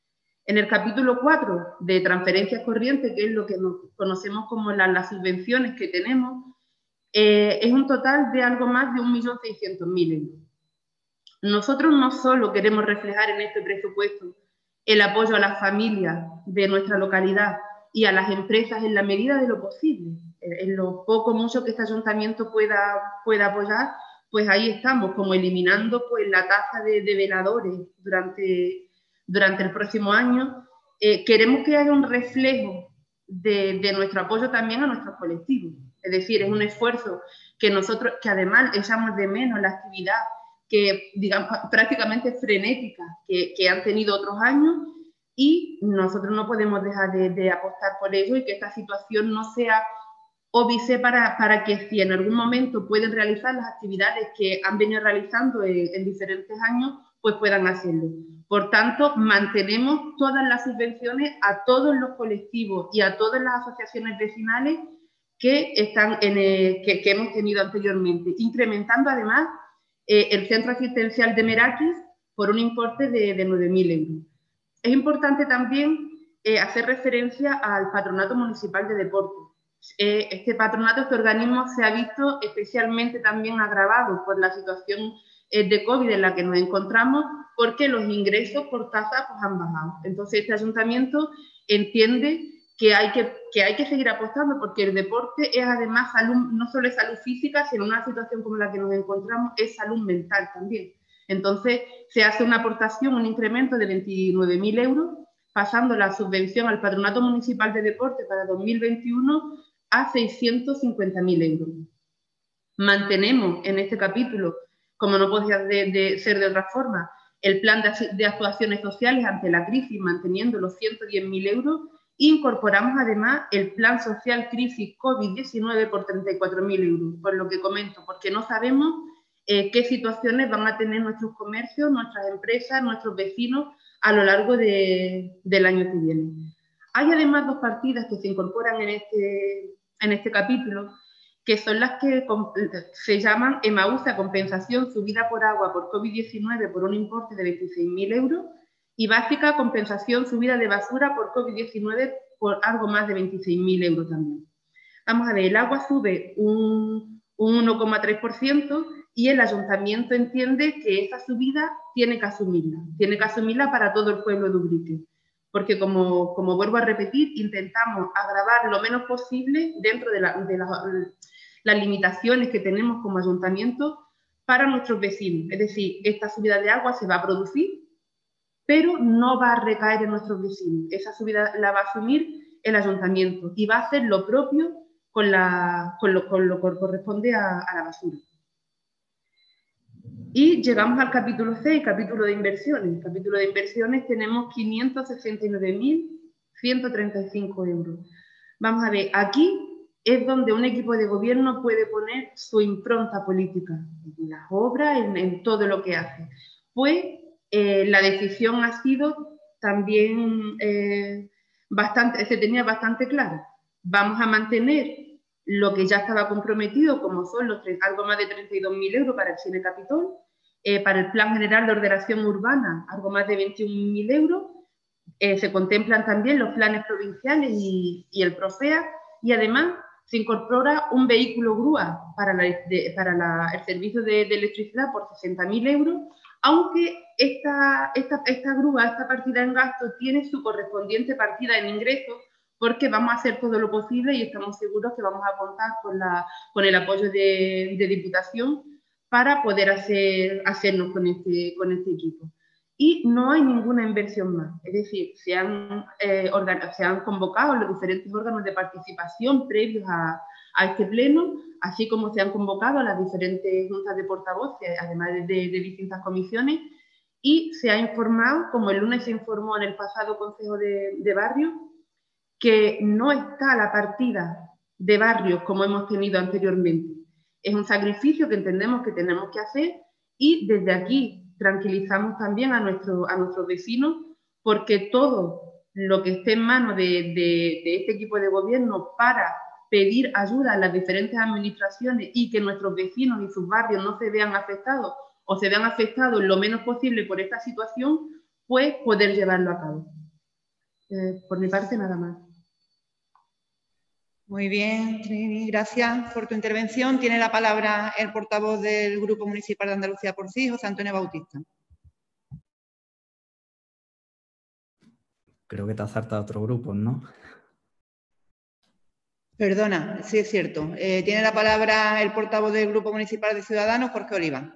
En el capítulo cuatro de transferencias corrientes, que es lo que nos conocemos como la, las subvenciones que tenemos, Eh, es un total de algo más de un millón seiscientos mil euros. Nosotros no solo queremos reflejar en este presupuesto el apoyo a las familias de nuestra localidad y a las empresas en la medida de lo posible, en lo poco o mucho que este ayuntamiento pueda, pueda apoyar, pues ahí estamos, como eliminando pues, la tasa de, de veladores durante, durante el próximo año. Eh, queremos que haya un reflejo de, de nuestro apoyo también a nuestros colectivos. Es decir, es un esfuerzo que nosotros, que además echamos de menos la actividad que, digamos, prácticamente frenética que, que han tenido otros años, y nosotros no podemos dejar de, de apostar por ello y que esta situación no sea óbice para, para que si en algún momento pueden realizar las actividades que han venido realizando en, en diferentes años, pues puedan hacerlo. Por tanto, mantenemos todas las subvenciones a todos los colectivos y a todas las asociaciones vecinales que, están en el, que, que hemos tenido anteriormente, incrementando además eh, el centro asistencial de Merakis por un importe de, de nueve mil euros. Es importante también eh, hacer referencia al Patronato Municipal de Deportes. Eh, este patronato, este organismo, se ha visto especialmente también agravado por la situación eh, de COVID en la que nos encontramos, porque los ingresos por tasa pues, han bajado. Entonces, este ayuntamiento entiende que hay que, que hay que seguir apostando, porque el deporte es además salud, no solo es salud física, sino en una situación como la que nos encontramos es salud mental también. Entonces se hace una aportación, un incremento de veintinueve mil euros, pasando la subvención al Patronato Municipal de Deporte para dos mil veintiuno a seiscientos cincuenta mil euros. Mantenemos en este capítulo, como no podía de, de ser de otra forma, el plan de, de actuaciones sociales ante la crisis, manteniendo los ciento diez mil euros. Incorporamos además el Plan Social Crisis COVID diecinueve por treinta y cuatro mil euros, por lo que comento, porque no sabemos eh, qué situaciones van a tener nuestros comercios, nuestras empresas, nuestros vecinos a lo largo de, del año que viene. Hay además dos partidas que se incorporan en este, en este capítulo, que son las que se llaman EMAUSA Compensación Subida por Agua por COVID diecinueve por un importe de veintiséis mil euros, y Básica Compensación Subida de Basura por COVID diecinueve por algo más de veintiséis mil euros también. Vamos a ver, el agua sube un, un uno coma tres por ciento y el ayuntamiento entiende que esa subida tiene que asumirla, tiene que asumirla para todo el pueblo de Ubrique, porque como, como vuelvo a repetir, intentamos agravar lo menos posible dentro de, la, de la, las limitaciones que tenemos como ayuntamiento para nuestros vecinos. Es decir, esta subida de agua se va a producir, pero no va a recaer en nuestros vecinos. Esa subida la va a asumir el ayuntamiento y va a hacer lo propio con, la, con, lo, con lo que corresponde a, a la basura. Y llegamos al capítulo seis, capítulo de inversiones. En el capítulo de inversiones tenemos quinientos sesenta y nueve mil ciento treinta y cinco euros. Vamos a ver, aquí es donde un equipo de gobierno puede poner su impronta política, en las obras, en, en todo lo que hace. Pues eh, la decisión ha sido también eh, bastante, se tenía bastante clara. Vamos a mantener lo que ya estaba comprometido, como son los tres, algo más de treinta y dos mil euros para el Cine Capitol, eh, para el Plan General de Ordenación Urbana, algo más de veintiún mil euros, eh, se contemplan también los planes provinciales y, y el PROFEA, y además se incorpora un vehículo grúa para, la, de, para la, el servicio de, de electricidad por sesenta mil euros, aunque esta, esta, esta grúa, esta partida en gasto, tiene su correspondiente partida en ingresos, porque vamos a hacer todo lo posible y estamos seguros que vamos a contar con, la, con el apoyo de, de Diputación para poder hacer, hacernos con este, con este equipo. Y no hay ninguna inversión más, es decir, se han, eh, se han convocado los diferentes órganos de participación previos a, a este pleno, así como se han convocado a las diferentes juntas de portavoces, además de, de, de distintas comisiones, y se ha informado, como el lunes se informó en el pasado Consejo de, de Barrio, que no está la partida de barrios como hemos tenido anteriormente. Es un sacrificio que entendemos que tenemos que hacer y desde aquí tranquilizamos también a, nuestro, a nuestros vecinos porque todo lo que esté en manos de, de, de este equipo de gobierno para pedir ayuda a las diferentes administraciones y que nuestros vecinos y sus barrios no se vean afectados o se vean afectados lo menos posible por esta situación, pues poder llevarlo a cabo. Eh, por mi parte, nada más. Muy bien, Trini, gracias por tu intervención. Tiene la palabra el portavoz del Grupo Municipal de Andalucía por Sí, José Antonio Bautista. Creo que te has saltado otro grupo, ¿no? Perdona, sí es cierto. Eh, tiene la palabra el portavoz del Grupo Municipal de Ciudadanos, Jorge Oliva.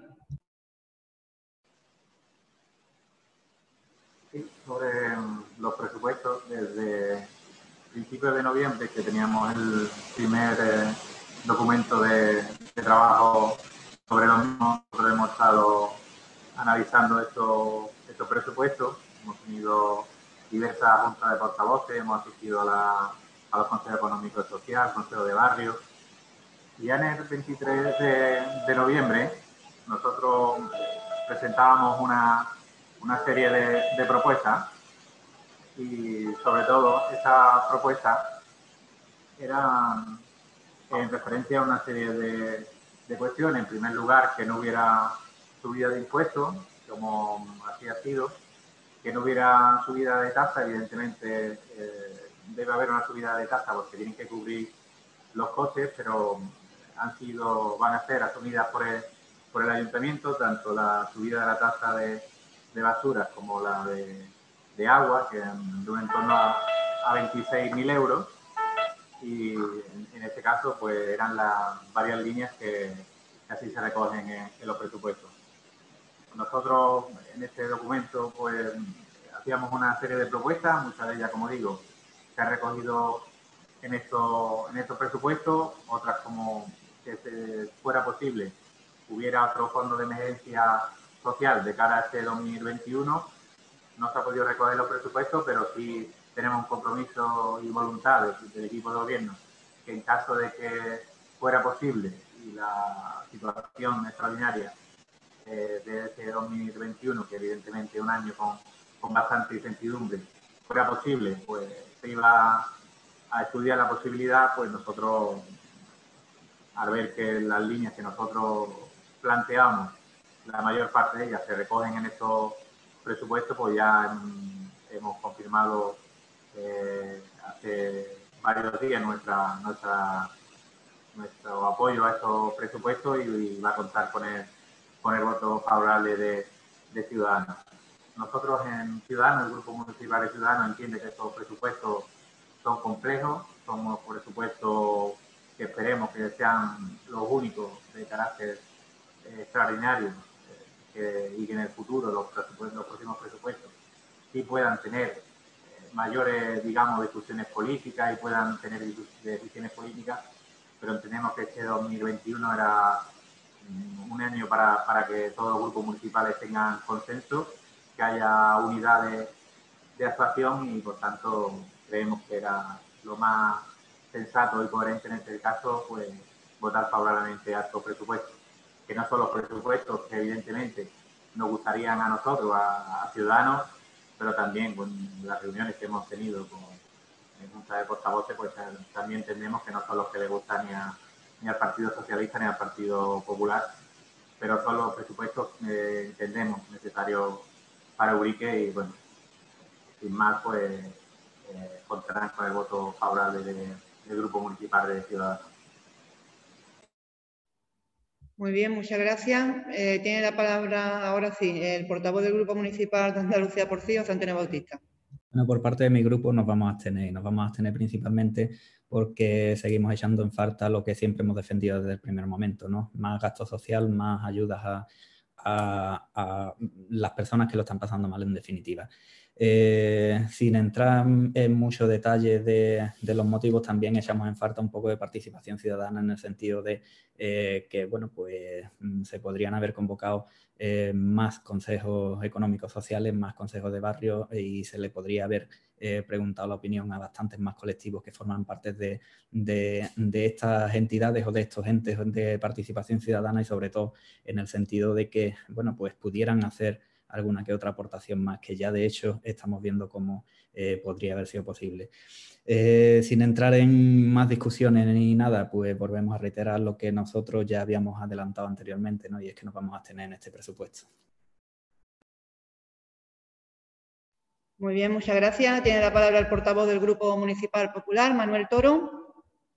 Sí, sobre los presupuestos, desde principios de noviembre, que teníamos el primer eh, documento de, de trabajo sobre lo mismo, nosotros hemos estado analizando estos, estos presupuestos, hemos tenido diversas juntas de portavoces, hemos asistido a, la, a los consejos económicos y sociales, consejos de barrio, y ya en el veintitrés de, de noviembre nosotros presentábamos una, una serie de, de propuestas y sobre todo esa propuesta era en referencia a una serie de, de cuestiones. En primer lugar, que no hubiera subida de impuestos, como así ha sido, que no hubiera subida de tasa, evidentemente eh, debe haber una subida de tasa porque tienen que cubrir los costes, pero han sido, van a ser asumidas por el, por el ayuntamiento, tanto la subida de la tasa de, de basuras como la de de agua, que de un entorno a, a veintiséis mil euros, y en, en este caso pues eran las varias líneas que, que así se recogen en, en los presupuestos. Nosotros en este documento pues hacíamos una serie de propuestas, muchas de ellas, como digo, se han recogido en, esto, en estos presupuestos, otras como que se fuera posible hubiera otro fondo de emergencia social de cara a este dos mil veintiuno. No se ha podido recoger los presupuestos, pero sí tenemos un compromiso y voluntad del equipo de gobierno que en caso de que fuera posible y la situación extraordinaria eh, de este dos mil veintiuno, que evidentemente es un año con, con bastante incertidumbre, fuera posible, pues se iba a estudiar la posibilidad, pues nosotros, al ver que las líneas que nosotros planteamos, la mayor parte de ellas se recogen en estos presupuesto, pues ya hemos confirmado eh, hace varios días nuestra, nuestra, nuestro apoyo a estos presupuestos y, y va a contar con el, con el voto favorable de, de Ciudadanos. Nosotros en Ciudadanos, el Grupo Municipal de Ciudadanos, entiende que estos presupuestos son complejos, son presupuestos que esperemos que sean los únicos de carácter eh, extraordinario Que, y que en el futuro los, los próximos presupuestos sí puedan tener eh, mayores, digamos, discusiones políticas y puedan tener decisiones políticas, pero entendemos que este dos mil veintiuno era mm, un año para, para que todos los grupos municipales tengan consenso, que haya unidad de, de actuación y, por tanto, creemos que era lo más sensato y coherente en este caso, pues, votar favorablemente a estos presupuestos. Que no son los presupuestos que evidentemente nos gustarían a nosotros, a, a Ciudadanos, pero también con las reuniones que hemos tenido con en Junta de Portavoces, pues también entendemos que no son los que le gustan ni, a, ni al Partido Socialista ni al Partido Popular, pero son los presupuestos que entendemos necesarios para Ubrique y, bueno, sin más, pues eh, contarán con el voto favorable de, del Grupo Municipal de Ciudadanos. Muy bien, muchas gracias. Eh, tiene la palabra ahora sí el portavoz del Grupo Municipal de Andalucía por Sí, José Antonio Bautista. Bueno, por parte de mi grupo nos vamos a abstener. Nos vamos a abstener principalmente porque seguimos echando en falta lo que siempre hemos defendido desde el primer momento, ¿no? Más gasto social, más ayudas a, a, a las personas que lo están pasando mal en definitiva. Eh, sin entrar en mucho detalle de, de los motivos, también echamos en falta un poco de participación ciudadana en el sentido de eh, que, bueno, pues se podrían haber convocado eh, más consejos económicos sociales, más consejos de barrio y se le podría haber eh, preguntado la opinión a bastantes más colectivos que forman parte de, de, de estas entidades o de estos entes de participación ciudadana y sobre todo en el sentido de que, bueno, pues pudieran hacer alguna que otra aportación más, que ya de hecho estamos viendo cómo eh, podría haber sido posible. Eh, sin entrar en más discusiones ni nada, pues volvemos a reiterar lo que nosotros ya habíamos adelantado anteriormente, ¿no? Y es que nos vamos a abstener en este presupuesto. Muy bien, muchas gracias. Tiene la palabra el portavoz del Grupo Municipal Popular, Manuel Toro.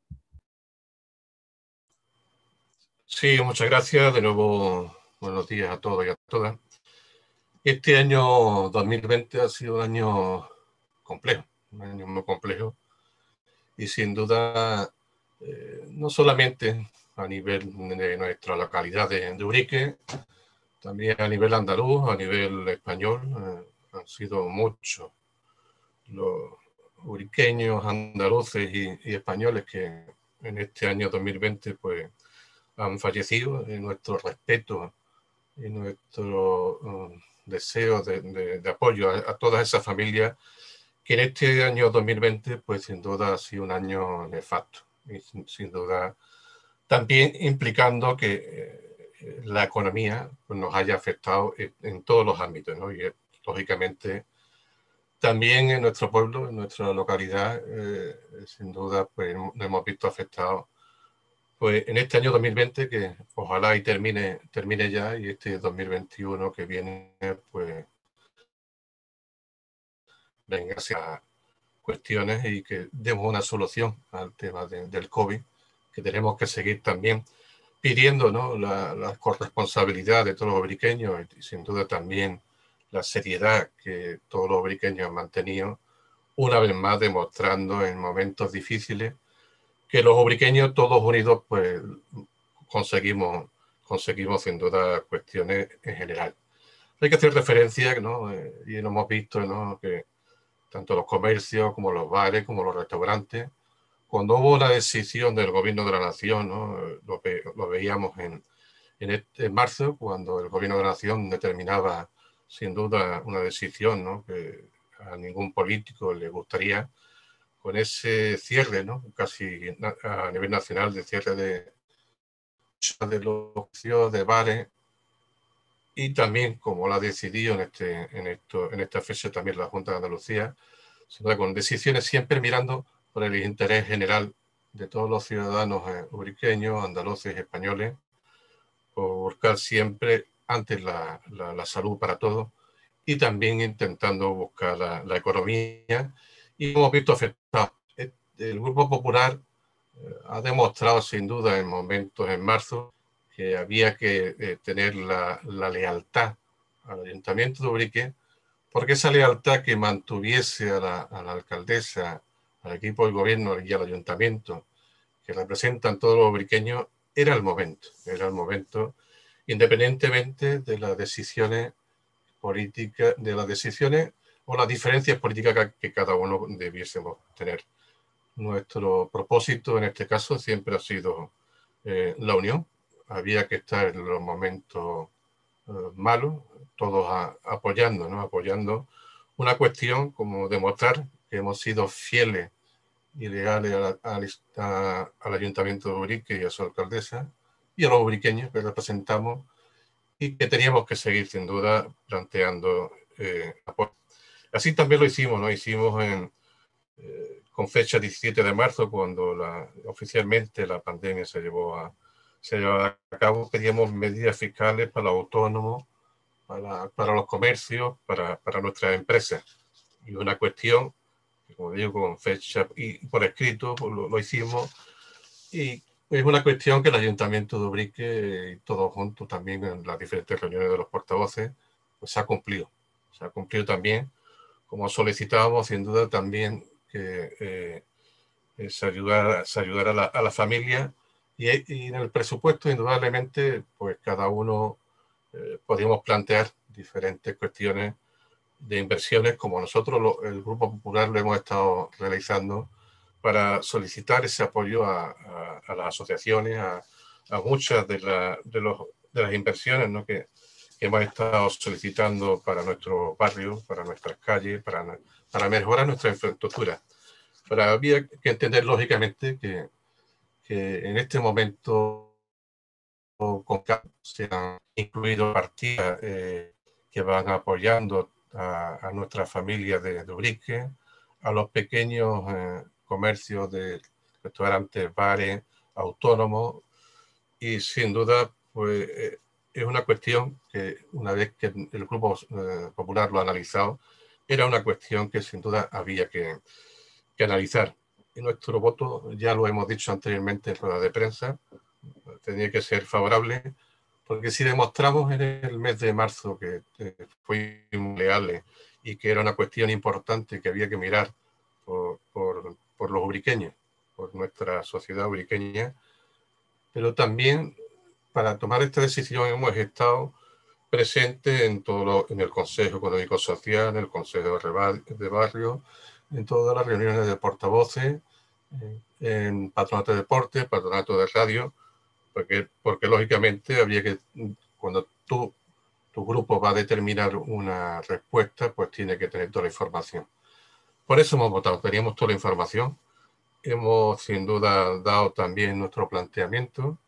Sí, muchas gracias. De nuevo, buenos días a todos y a todas. Este año dos mil veinte ha sido un año complejo, un año muy complejo y sin duda eh, no solamente a nivel de nuestra localidad de, de Urique, también a nivel andaluz, a nivel español, eh, han sido muchos los uriqueños, andaluces y, y españoles que en este año dos mil veinte pues, han fallecido. En nuestro respeto y nuestro um, deseo de, de, de apoyo a, a todas esas familias que en este año dos mil veinte pues sin duda ha sido un año nefasto y sin, sin duda también implicando que eh, la economía pues, nos haya afectado en, en todos los ámbitos, ¿no? Y eh, lógicamente también en nuestro pueblo, en nuestra localidad, eh, sin duda pues nos hemos visto afectados pues en este año dos mil veinte, que ojalá y termine, termine ya, y este dos mil veintiuno que viene, pues venga hacia cuestiones y que demos una solución al tema de, del COVID, que tenemos que seguir también pidiendo, ¿no?, la, la corresponsabilidad de todos los obriqueños y sin duda también la seriedad que todos los obriqueños han mantenido, una vez más demostrando en momentos difíciles que los obriqueños todos unidos pues conseguimos, conseguimos sin duda cuestiones en general. Hay que hacer referencia, ¿no? Eh, y lo hemos visto, ¿no?, que tanto los comercios como los bares como los restaurantes, cuando hubo la decisión del gobierno de la nación, ¿no?, lo, ve, lo veíamos en, en, este, en marzo, cuando el gobierno de la nación determinaba sin duda una decisión, ¿no?, que a ningún político le gustaría, con ese cierre, ¿no?, casi a nivel nacional, de cierre de, de los de bares, y también como lo ha decidido en, este, en, esto, en esta fecha también la Junta de Andalucía, con decisiones siempre mirando por el interés general de todos los ciudadanos eh, uriqueños, andaluces y españoles, por buscar siempre antes la, la, la salud para todos y también intentando buscar la, la economía. Y hemos visto afectados. El Grupo Popular eh, ha demostrado sin duda en momentos en marzo que había que eh, tener la, la lealtad al Ayuntamiento de Ubrique, porque esa lealtad que mantuviese a la, a la alcaldesa, al equipo del gobierno y al ayuntamiento, que representan todos los ubriqueños, era el momento, era el momento, independientemente de las decisiones políticas, de las decisiones o las diferencias políticas que, que cada uno debiésemos tener. Nuestro propósito en este caso siempre ha sido eh, la unión. Había que estar en los momentos eh, malos, todos a, apoyando, ¿no? Apoyando una cuestión como demostrar que hemos sido fieles y leales a, a, a, al Ayuntamiento de Ubrique y a su alcaldesa y a los ubriqueños que representamos y que teníamos que seguir sin duda planteando eh, apoyo. Así también lo hicimos, ¿no? Hicimos en, eh, con fecha diecisiete de marzo, cuando la, oficialmente la pandemia se llevó a, se llevó a cabo, pedíamos medidas fiscales para los autónomos, para, para los comercios, para, para nuestras empresas. Y una cuestión, como digo, con fecha y por escrito, pues lo, lo hicimos. Y es una cuestión que el Ayuntamiento de Ubrique y todos juntos también en las diferentes reuniones de los portavoces, pues se ha cumplido. Se ha cumplido también como solicitábamos, sin duda también que eh, se ayudara, se ayudara a, la, a la familia y, y en el presupuesto, indudablemente, pues cada uno eh, podíamos plantear diferentes cuestiones de inversiones, como nosotros, lo, el Grupo Popular, lo hemos estado realizando para solicitar ese apoyo a, a, a las asociaciones, a, a muchas de, la, de, los, de las inversiones, ¿no? que, que hemos estado solicitando para nuestro barrio, para nuestras calles, para, para mejorar nuestra infraestructura. Pero había que entender, lógicamente, que, que en este momento con se han incluido partidas eh, que van apoyando a, a nuestras familias de, de Ubrique, a los pequeños eh, comercios de restaurantes, bares, autónomos, y sin duda pues eh, es una cuestión que una vez que el Grupo eh, Popular lo ha analizado, era una cuestión que sin duda había que, que analizar. Y nuestro voto, ya lo hemos dicho anteriormente en rueda de prensa, tenía que ser favorable, porque si demostramos en el mes de marzo que eh, fuimos leales y que era una cuestión importante que había que mirar por, por, por los ubriqueños, por nuestra sociedad ubriqueña, pero también para tomar esta decisión hemos estado presentes en, todo lo, en el Consejo Económico Social, en el Consejo de Barrio, en todas las reuniones de portavoces, en Patronato de Deporte, Patronato de Radio, porque, porque lógicamente había que, cuando tú, tu grupo va a determinar una respuesta, pues tiene que tener toda la información. Por eso hemos votado, teníamos toda la información, hemos sin duda dado también nuestro planteamiento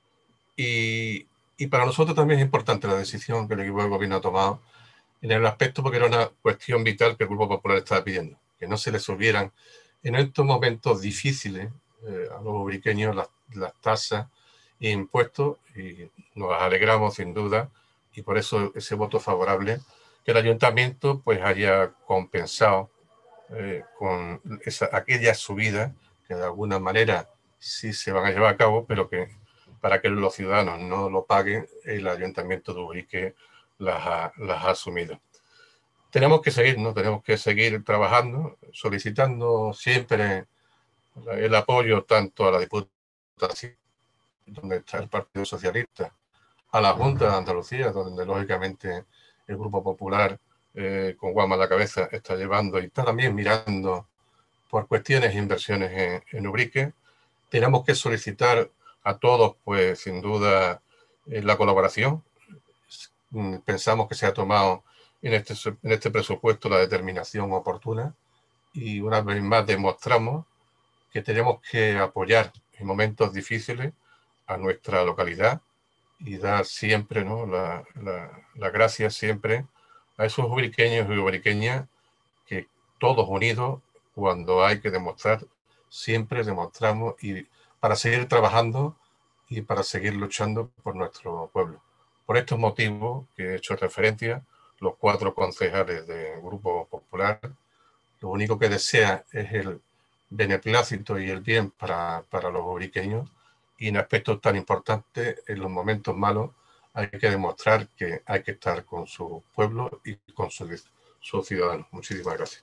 y, y para nosotros también es importante la decisión que el equipo de gobierno ha tomado en el aspecto porque era una cuestión vital que el Grupo Popular estaba pidiendo, que no se les subieran en estos momentos difíciles eh, a los ubriqueños las, las tasas e impuestos, y nos alegramos sin duda, y por eso ese voto favorable, que el ayuntamiento pues haya compensado eh, con esa, aquellas subidas que de alguna manera sí se van a llevar a cabo, pero que para que los ciudadanos no lo paguen, el ayuntamiento de Ubrique las ha, las ha asumido. Tenemos que seguir, ¿no? Tenemos que seguir trabajando, solicitando siempre el apoyo tanto a la Diputación, donde está el Partido Socialista, a la Junta de Andalucía, donde lógicamente el Grupo Popular, eh, con Guama a la cabeza, está llevando y está también mirando por cuestiones de inversiones en, en Ubrique. Tenemos que solicitar a todos, pues sin duda, eh, la colaboración. Pensamos que se ha tomado en este, en este presupuesto la determinación oportuna y una vez más demostramos que tenemos que apoyar en momentos difíciles a nuestra localidad y dar siempre, ¿no? la, la, la gracia siempre a esos ubriqueños y ubriqueñas que todos unidos, cuando hay que demostrar, siempre demostramos y para seguir trabajando y para seguir luchando por nuestro pueblo. Por estos motivos que he hecho referencia, los cuatro concejales del Grupo Popular, lo único que desea es el beneplácito y el bien para, para los ubriqueños, y en aspectos tan importantes, en los momentos malos, hay que demostrar que hay que estar con su pueblo y con sus su ciudadanos. Muchísimas gracias.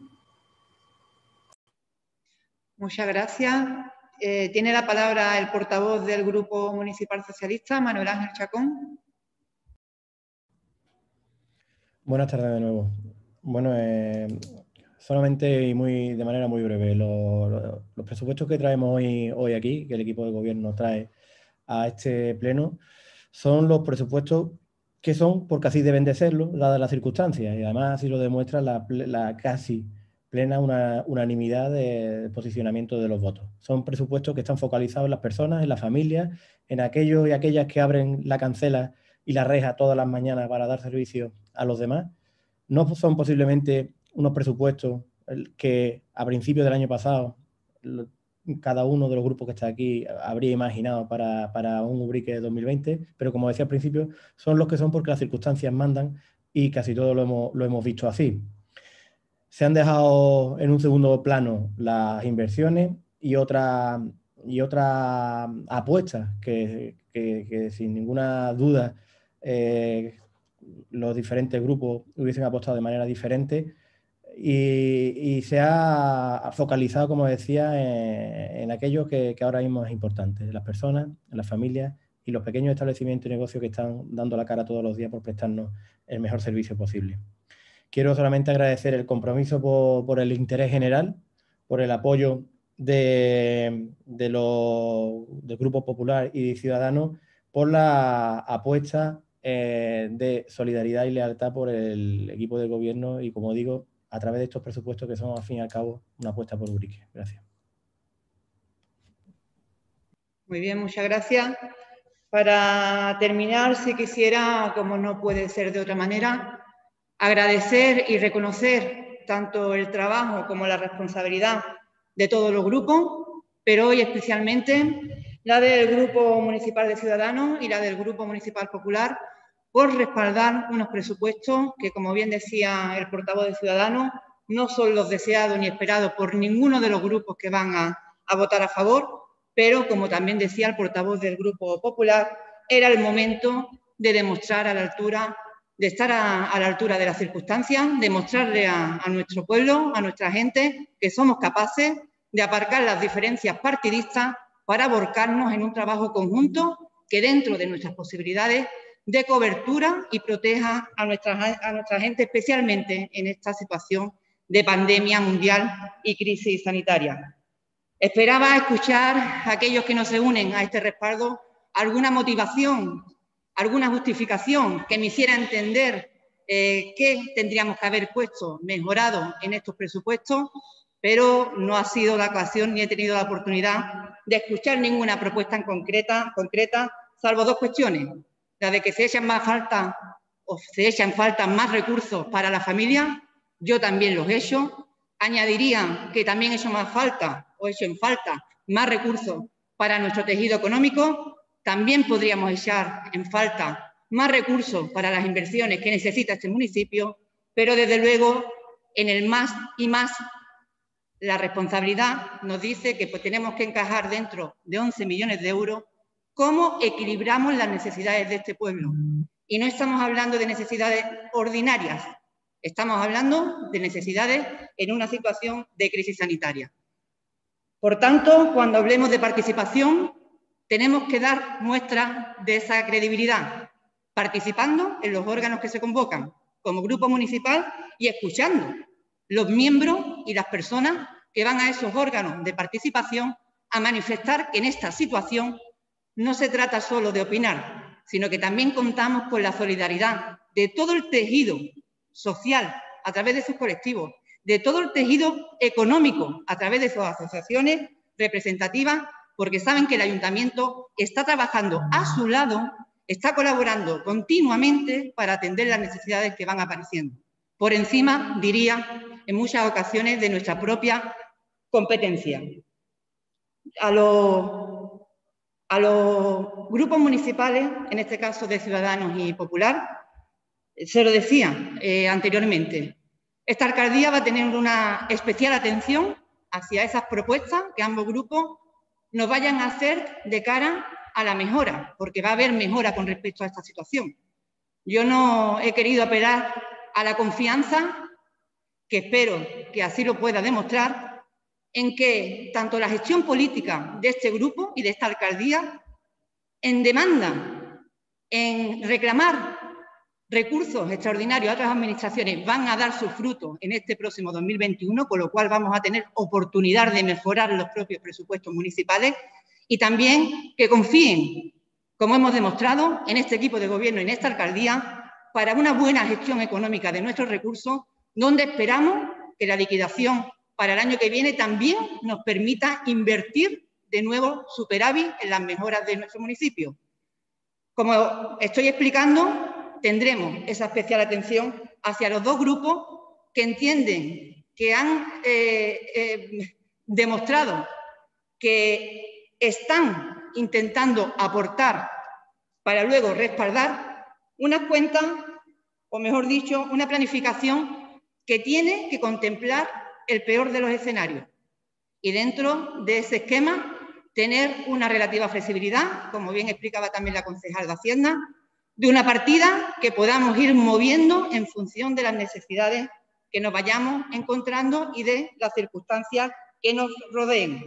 Muchas gracias. Eh, tiene la palabra el portavoz del Grupo Municipal Socialista, Manuel Ángel Chacón. Buenas tardes de nuevo. Bueno, eh, solamente y muy de manera muy breve, los, los, los presupuestos que traemos hoy, hoy aquí, que el equipo de gobierno trae a este pleno, son los presupuestos que son porque así deben de serlo, dadas las circunstancias, y además así lo demuestra la, la casi plena una, unanimidad de posicionamiento de los votos. Son presupuestos que están focalizados en las personas, en las familias, en aquellos y aquellas que abren la cancela y la reja todas las mañanas para dar servicio a los demás. No son posiblemente unos presupuestos que a principios del año pasado cada uno de los grupos que está aquí habría imaginado para, para un Ubrique de dos mil veinte, pero como decía al principio, son los que son porque las circunstancias mandan y casi todo lo hemos, lo hemos visto así. Se han dejado en un segundo plano las inversiones y otras y otra apuestas que, que, que sin ninguna duda eh, los diferentes grupos hubiesen apostado de manera diferente. y, y se ha focalizado, como decía, en, en aquello que, que ahora mismo es importante, las personas, las familias y los pequeños establecimientos y negocios que están dando la cara todos los días por prestarnos el mejor servicio posible. Quiero solamente agradecer el compromiso por, por el interés general, por el apoyo de, de los, del Grupo Popular y de Ciudadanos, por la apuesta eh, de solidaridad y lealtad por el equipo de gobierno y, como digo, a través de estos presupuestos que son, al fin y al cabo, una apuesta por Ubrique. Gracias. Muy bien, muchas gracias. Para terminar, si quisiera, como no puede ser de otra manera, agradecer y reconocer tanto el trabajo como la responsabilidad de todos los grupos, pero hoy especialmente la del Grupo Municipal de Ciudadanos y la del Grupo Municipal Popular, por respaldar unos presupuestos que, como bien decía el portavoz de Ciudadanos, no son los deseados ni esperados por ninguno de los grupos que van a, a votar a favor, pero, como también decía el portavoz del Grupo Popular, era el momento de demostrar a la altura, de estar a, a la altura de las circunstancias, demostrarle a, a nuestro pueblo, a nuestra gente, que somos capaces de aparcar las diferencias partidistas para volcarnos en un trabajo conjunto que, dentro de nuestras posibilidades, dé cobertura y proteja a nuestra, a nuestra gente, especialmente en esta situación de pandemia mundial y crisis sanitaria. Esperaba escuchar a aquellos que no se unen a este respaldo alguna motivación, alguna justificación que me hiciera entender eh, qué tendríamos que haber puesto, mejorado en estos presupuestos, pero no ha sido la ocasión ni he tenido la oportunidad de escuchar ninguna propuesta en concreta, concreta, salvo dos cuestiones. La de que se echan más falta o se echan falta más recursos para la familia, yo también los he hecho. Añadiría que también he hecho más falta o he hecho en falta más recursos para nuestro tejido económico. También podríamos echar en falta más recursos para las inversiones que necesita este municipio, pero desde luego en el más y más la responsabilidad nos dice que pues, tenemos que encajar dentro de once millones de euros cómo equilibramos las necesidades de este pueblo. Y no estamos hablando de necesidades ordinarias, estamos hablando de necesidades en una situación de crisis sanitaria. Por tanto, cuando hablemos de participación, tenemos que dar muestra de esa credibilidad, participando en los órganos que se convocan como grupo municipal y escuchando los miembros y las personas que van a esos órganos de participación a manifestar que en esta situación no se trata solo de opinar, sino que también contamos con la solidaridad de todo el tejido social a través de sus colectivos, de todo el tejido económico a través de sus asociaciones representativas, porque saben que el ayuntamiento está trabajando a su lado, está colaborando continuamente para atender las necesidades que van apareciendo. Por encima, diría, en muchas ocasiones de nuestra propia competencia. A los, a los grupos municipales, en este caso de Ciudadanos y Popular, se lo decía eh, anteriormente, esta alcaldía va a tener una especial atención hacia esas propuestas que ambos grupos nos vayan a hacer de cara a la mejora, porque va a haber mejora con respecto a esta situación. Yo no he querido apelar a la confianza, que espero que así lo pueda demostrar, en que tanto la gestión política de este grupo y de esta alcaldía, en demanda, en reclamar recursos extraordinarios a otras administraciones, van a dar sus frutos en este próximo dos mil veintiuno, con lo cual vamos a tener oportunidad de mejorar los propios presupuestos municipales y también que confíen, como hemos demostrado, en este equipo de gobierno y en esta alcaldía para una buena gestión económica de nuestros recursos, donde esperamos que la liquidación para el año que viene también nos permita invertir de nuevo superávit en las mejoras de nuestro municipio. Como estoy explicando, tendremos esa especial atención hacia los dos grupos que entienden, que han eh, eh, demostrado que están intentando aportar para luego respaldar unas cuentas, o mejor dicho, una planificación que tiene que contemplar el peor de los escenarios. Y dentro de ese esquema, tener una relativa flexibilidad, como bien explicaba también la concejal de Hacienda, de una partida que podamos ir moviendo en función de las necesidades que nos vayamos encontrando y de las circunstancias que nos rodeen.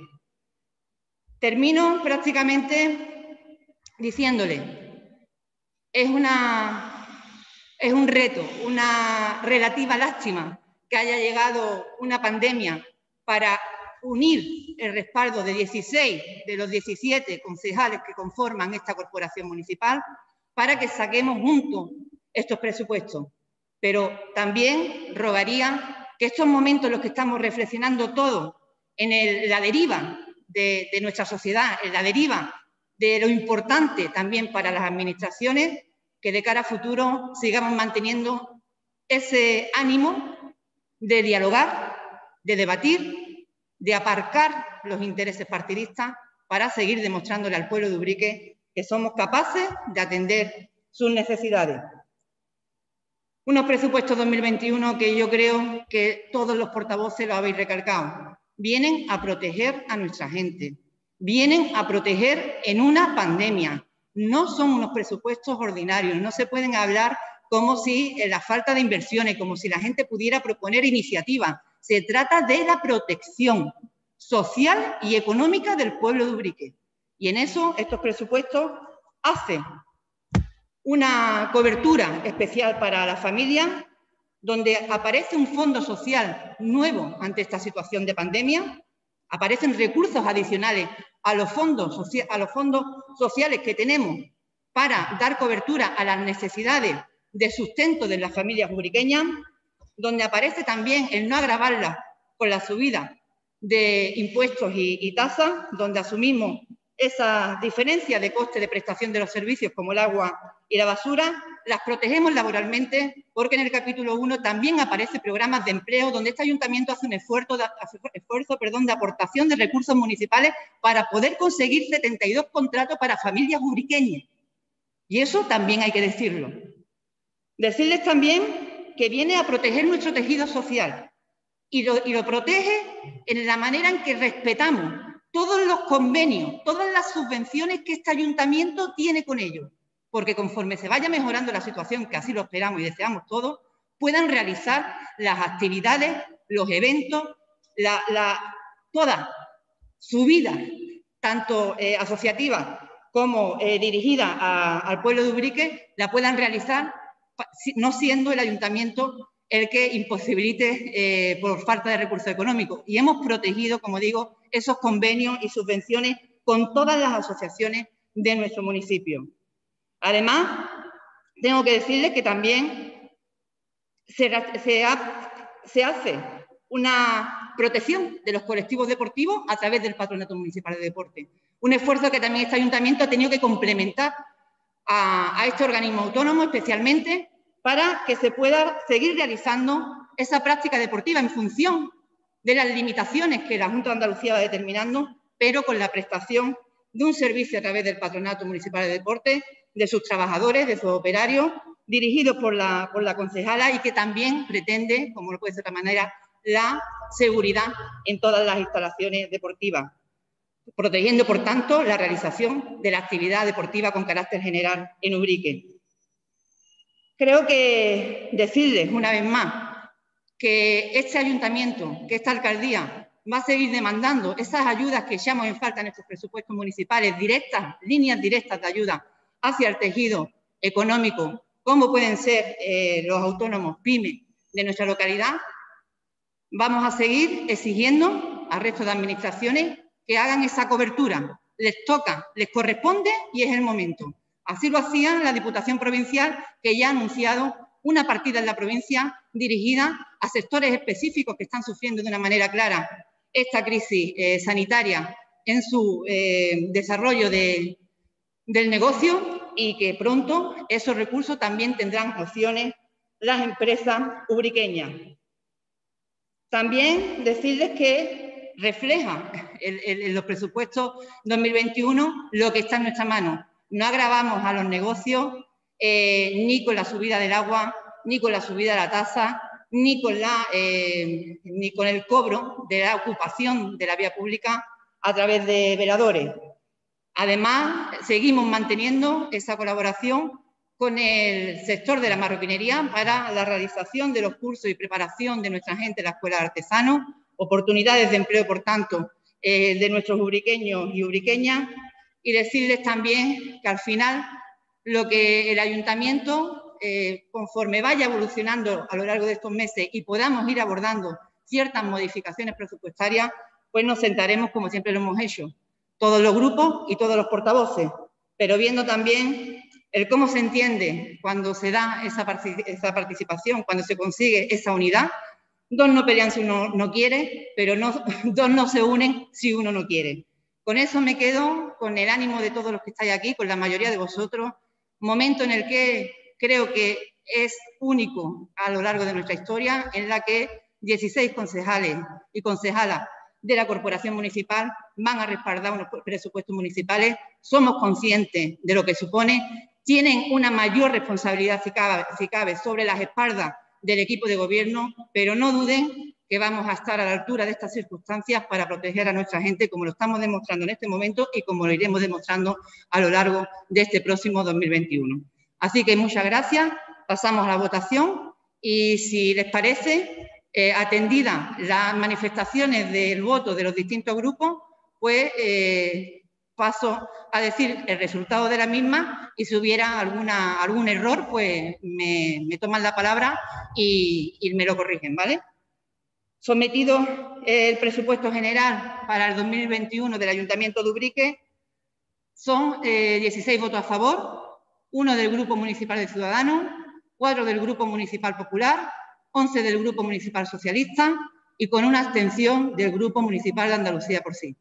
Termino prácticamente diciéndole, es, una, es un reto, una relativa lástima que haya llegado una pandemia para unir el respaldo de dieciséis de los diecisiete concejales que conforman esta corporación municipal para que saquemos juntos estos presupuestos. Pero también rogaría que estos momentos en los que estamos reflexionando todos en el, la deriva de, de nuestra sociedad, en la deriva de lo importante también para las administraciones, que de cara a futuro sigamos manteniendo ese ánimo de dialogar, de debatir, de aparcar los intereses partidistas para seguir demostrándole al pueblo de Ubrique que somos capaces de atender sus necesidades. Unos presupuestos dos mil veintiuno que yo creo que todos los portavoces lo habéis recalcado. Vienen a proteger a nuestra gente, vienen a proteger en una pandemia. No son unos presupuestos ordinarios, no se pueden hablar como si la falta de inversiones, como si la gente pudiera proponer iniciativas. Se trata de la protección social y económica del pueblo de Ubrique. Y en eso estos presupuestos hacen una cobertura especial para la familia, donde aparece un fondo social nuevo ante esta situación de pandemia, aparecen recursos adicionales a los fondos, a los fondos sociales que tenemos para dar cobertura a las necesidades de sustento de las familias ubriqueñas, donde aparece también el no agravarlas con la subida de impuestos y, y tasas, donde asumimos esa diferencia de coste de prestación de los servicios como el agua y la basura, las protegemos laboralmente porque en el capítulo uno también aparece programas de empleo donde este ayuntamiento hace un esfuerzo, de, esfuerzo perdón, de aportación de recursos municipales para poder conseguir setenta y dos contratos para familias ubriqueñas. Y eso también hay que decirlo. Decirles también que viene a proteger nuestro tejido social y lo, y lo protege en la manera en que respetamos todos los convenios, todas las subvenciones que este ayuntamiento tiene con ellos, porque conforme se vaya mejorando la situación, que así lo esperamos y deseamos todos, puedan realizar las actividades, los eventos, la, la, toda su vida, tanto eh, asociativa como eh, dirigida a, al pueblo de Ubrique, la puedan realizar no siendo el ayuntamiento el que imposibilite eh, por falta de recursos económicos. Y hemos protegido, como digo, esos convenios y subvenciones con todas las asociaciones de nuestro municipio. Además, tengo que decirles que también se, se, ha, se hace una protección de los colectivos deportivos a través del Patronato Municipal de Deporte. Un esfuerzo que también este ayuntamiento ha tenido que complementar a, a este organismo autónomo, especialmente para que se pueda seguir realizando esa práctica deportiva en función de las limitaciones que la Junta de Andalucía va determinando, pero con la prestación de un servicio a través del Patronato Municipal de Deporte, de sus trabajadores, de sus operarios, dirigidos por la, por la concejala y que también pretende, como no puede ser de otra manera, la seguridad en todas las instalaciones deportivas, protegiendo, por tanto, la realización de la actividad deportiva con carácter general en Ubrique. Creo que decirles una vez más que este ayuntamiento, que esta alcaldía va a seguir demandando esas ayudas que echamos en falta en estos presupuestos municipales, directas, líneas directas de ayuda hacia el tejido económico, como pueden ser eh, los autónomos pymes de nuestra localidad. Vamos a seguir exigiendo al resto de administraciones que hagan esa cobertura. Les toca, les corresponde y es el momento. Así lo hacía la Diputación Provincial, que ya ha anunciado una partida en la provincia dirigida a sectores específicos que están sufriendo de una manera clara esta crisis eh, sanitaria en su eh, desarrollo de, del negocio y que pronto esos recursos también tendrán opciones las empresas ubriqueñas. También decirles que refleja en el, el, los presupuestos dos mil veintiuno lo que está en nuestra mano. No agravamos a los negocios eh, ni con la subida del agua, ni con la subida de la tasa, ni con, la, eh, ni con el cobro de la ocupación de la vía pública a través de veladores. Además, seguimos manteniendo esa colaboración con el sector de la marroquinería para la realización de los cursos y preparación de nuestra gente en la Escuela de Artesanos, oportunidades de empleo, por tanto, eh, de nuestros ubriqueños y ubriqueñas, y decirles también que al final lo que el ayuntamiento, eh, conforme vaya evolucionando a lo largo de estos meses y podamos ir abordando ciertas modificaciones presupuestarias, pues nos sentaremos como siempre lo hemos hecho, todos los grupos y todos los portavoces, pero viendo también el cómo se entiende cuando se da esa, esa participación, cuando se consigue esa unidad. Dos no pelean si uno no quiere, pero no, dos no se unen si uno no quiere. Con eso me quedo, con el ánimo de todos los que estáis aquí, con la mayoría de vosotros, momento en el que creo que es único a lo largo de nuestra historia, en la que dieciséis concejales y concejalas de la Corporación Municipal van a respaldar unos presupuestos municipales. Somos conscientes de lo que supone, tienen una mayor responsabilidad, si cabe, si cabe, sobre las espaldas del equipo de gobierno, pero no duden que vamos a estar a la altura de estas circunstancias para proteger a nuestra gente, como lo estamos demostrando en este momento y como lo iremos demostrando a lo largo de este próximo dos mil veintiuno. Así que muchas gracias, pasamos a la votación y si les parece, eh, atendidas las manifestaciones del voto de los distintos grupos, pues eh, paso a decir el resultado de la misma y si hubiera alguna, algún error, pues me, me toman la palabra y, y me lo corrigen, ¿vale? Sometido el presupuesto general para el dos mil veintiuno del Ayuntamiento de Ubrique, son eh, dieciséis votos a favor, uno del Grupo Municipal de Ciudadanos, cuatro del Grupo Municipal Popular, once del Grupo Municipal Socialista y con una abstención del Grupo Municipal de Andalucía por sí.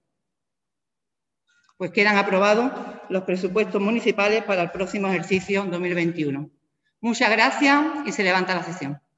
Pues quedan aprobados los presupuestos municipales para el próximo ejercicio dos mil veintiuno. Muchas gracias y se levanta la sesión.